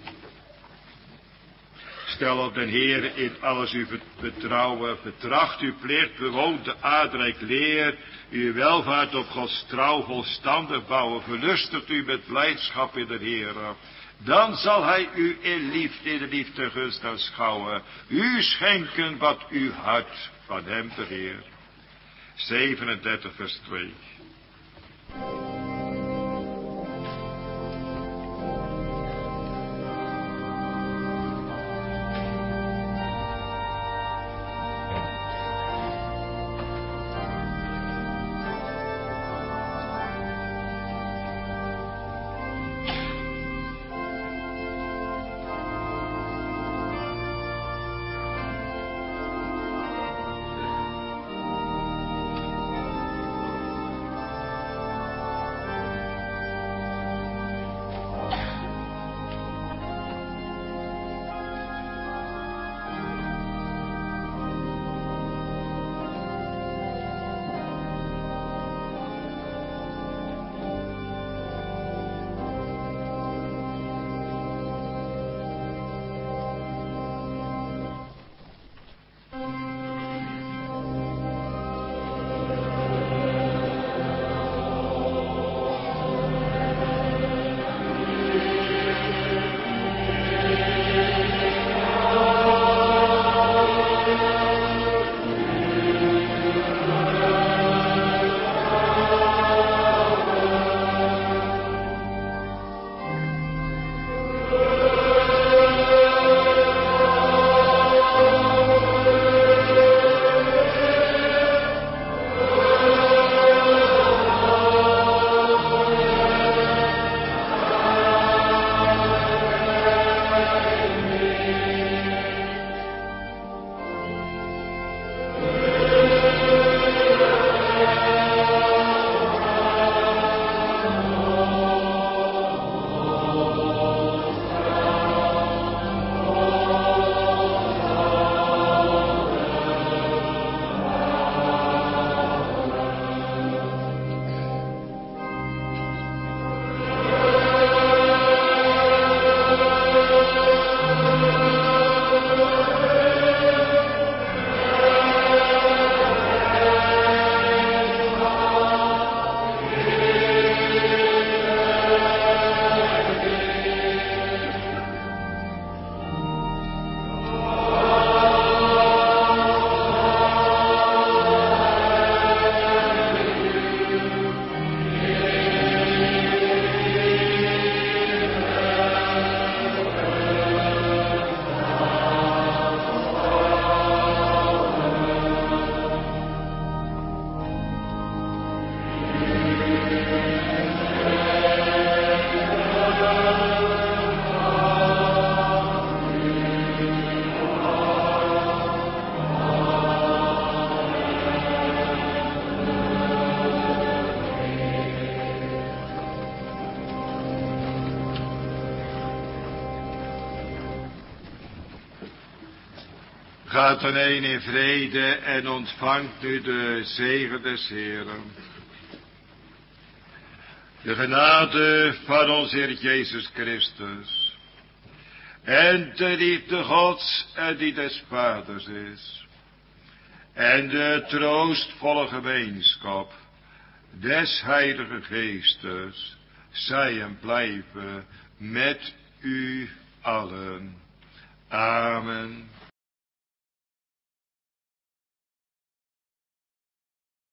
Stel op den Heer in alles uw vertrouwen. Vertracht uw plicht, bewoont de aardrijk leer. Uw welvaart op Gods trouw volstandig bouwen. Verlustigt u met blijdschap in de Heer. Dan zal hij u in liefde, in de liefde gunst aanschouwen. U schenken wat uw hart van hem begeert. zevenendertig vers twee. Gaat dan een in vrede en ontvangt nu de zegen des Heeren. De genade van ons Heer Jezus Christus. En de liefde Gods en die des Vaders is. en de troostvolle gemeenschap des Heilige Geestes zij en blijven met u allen. Amen.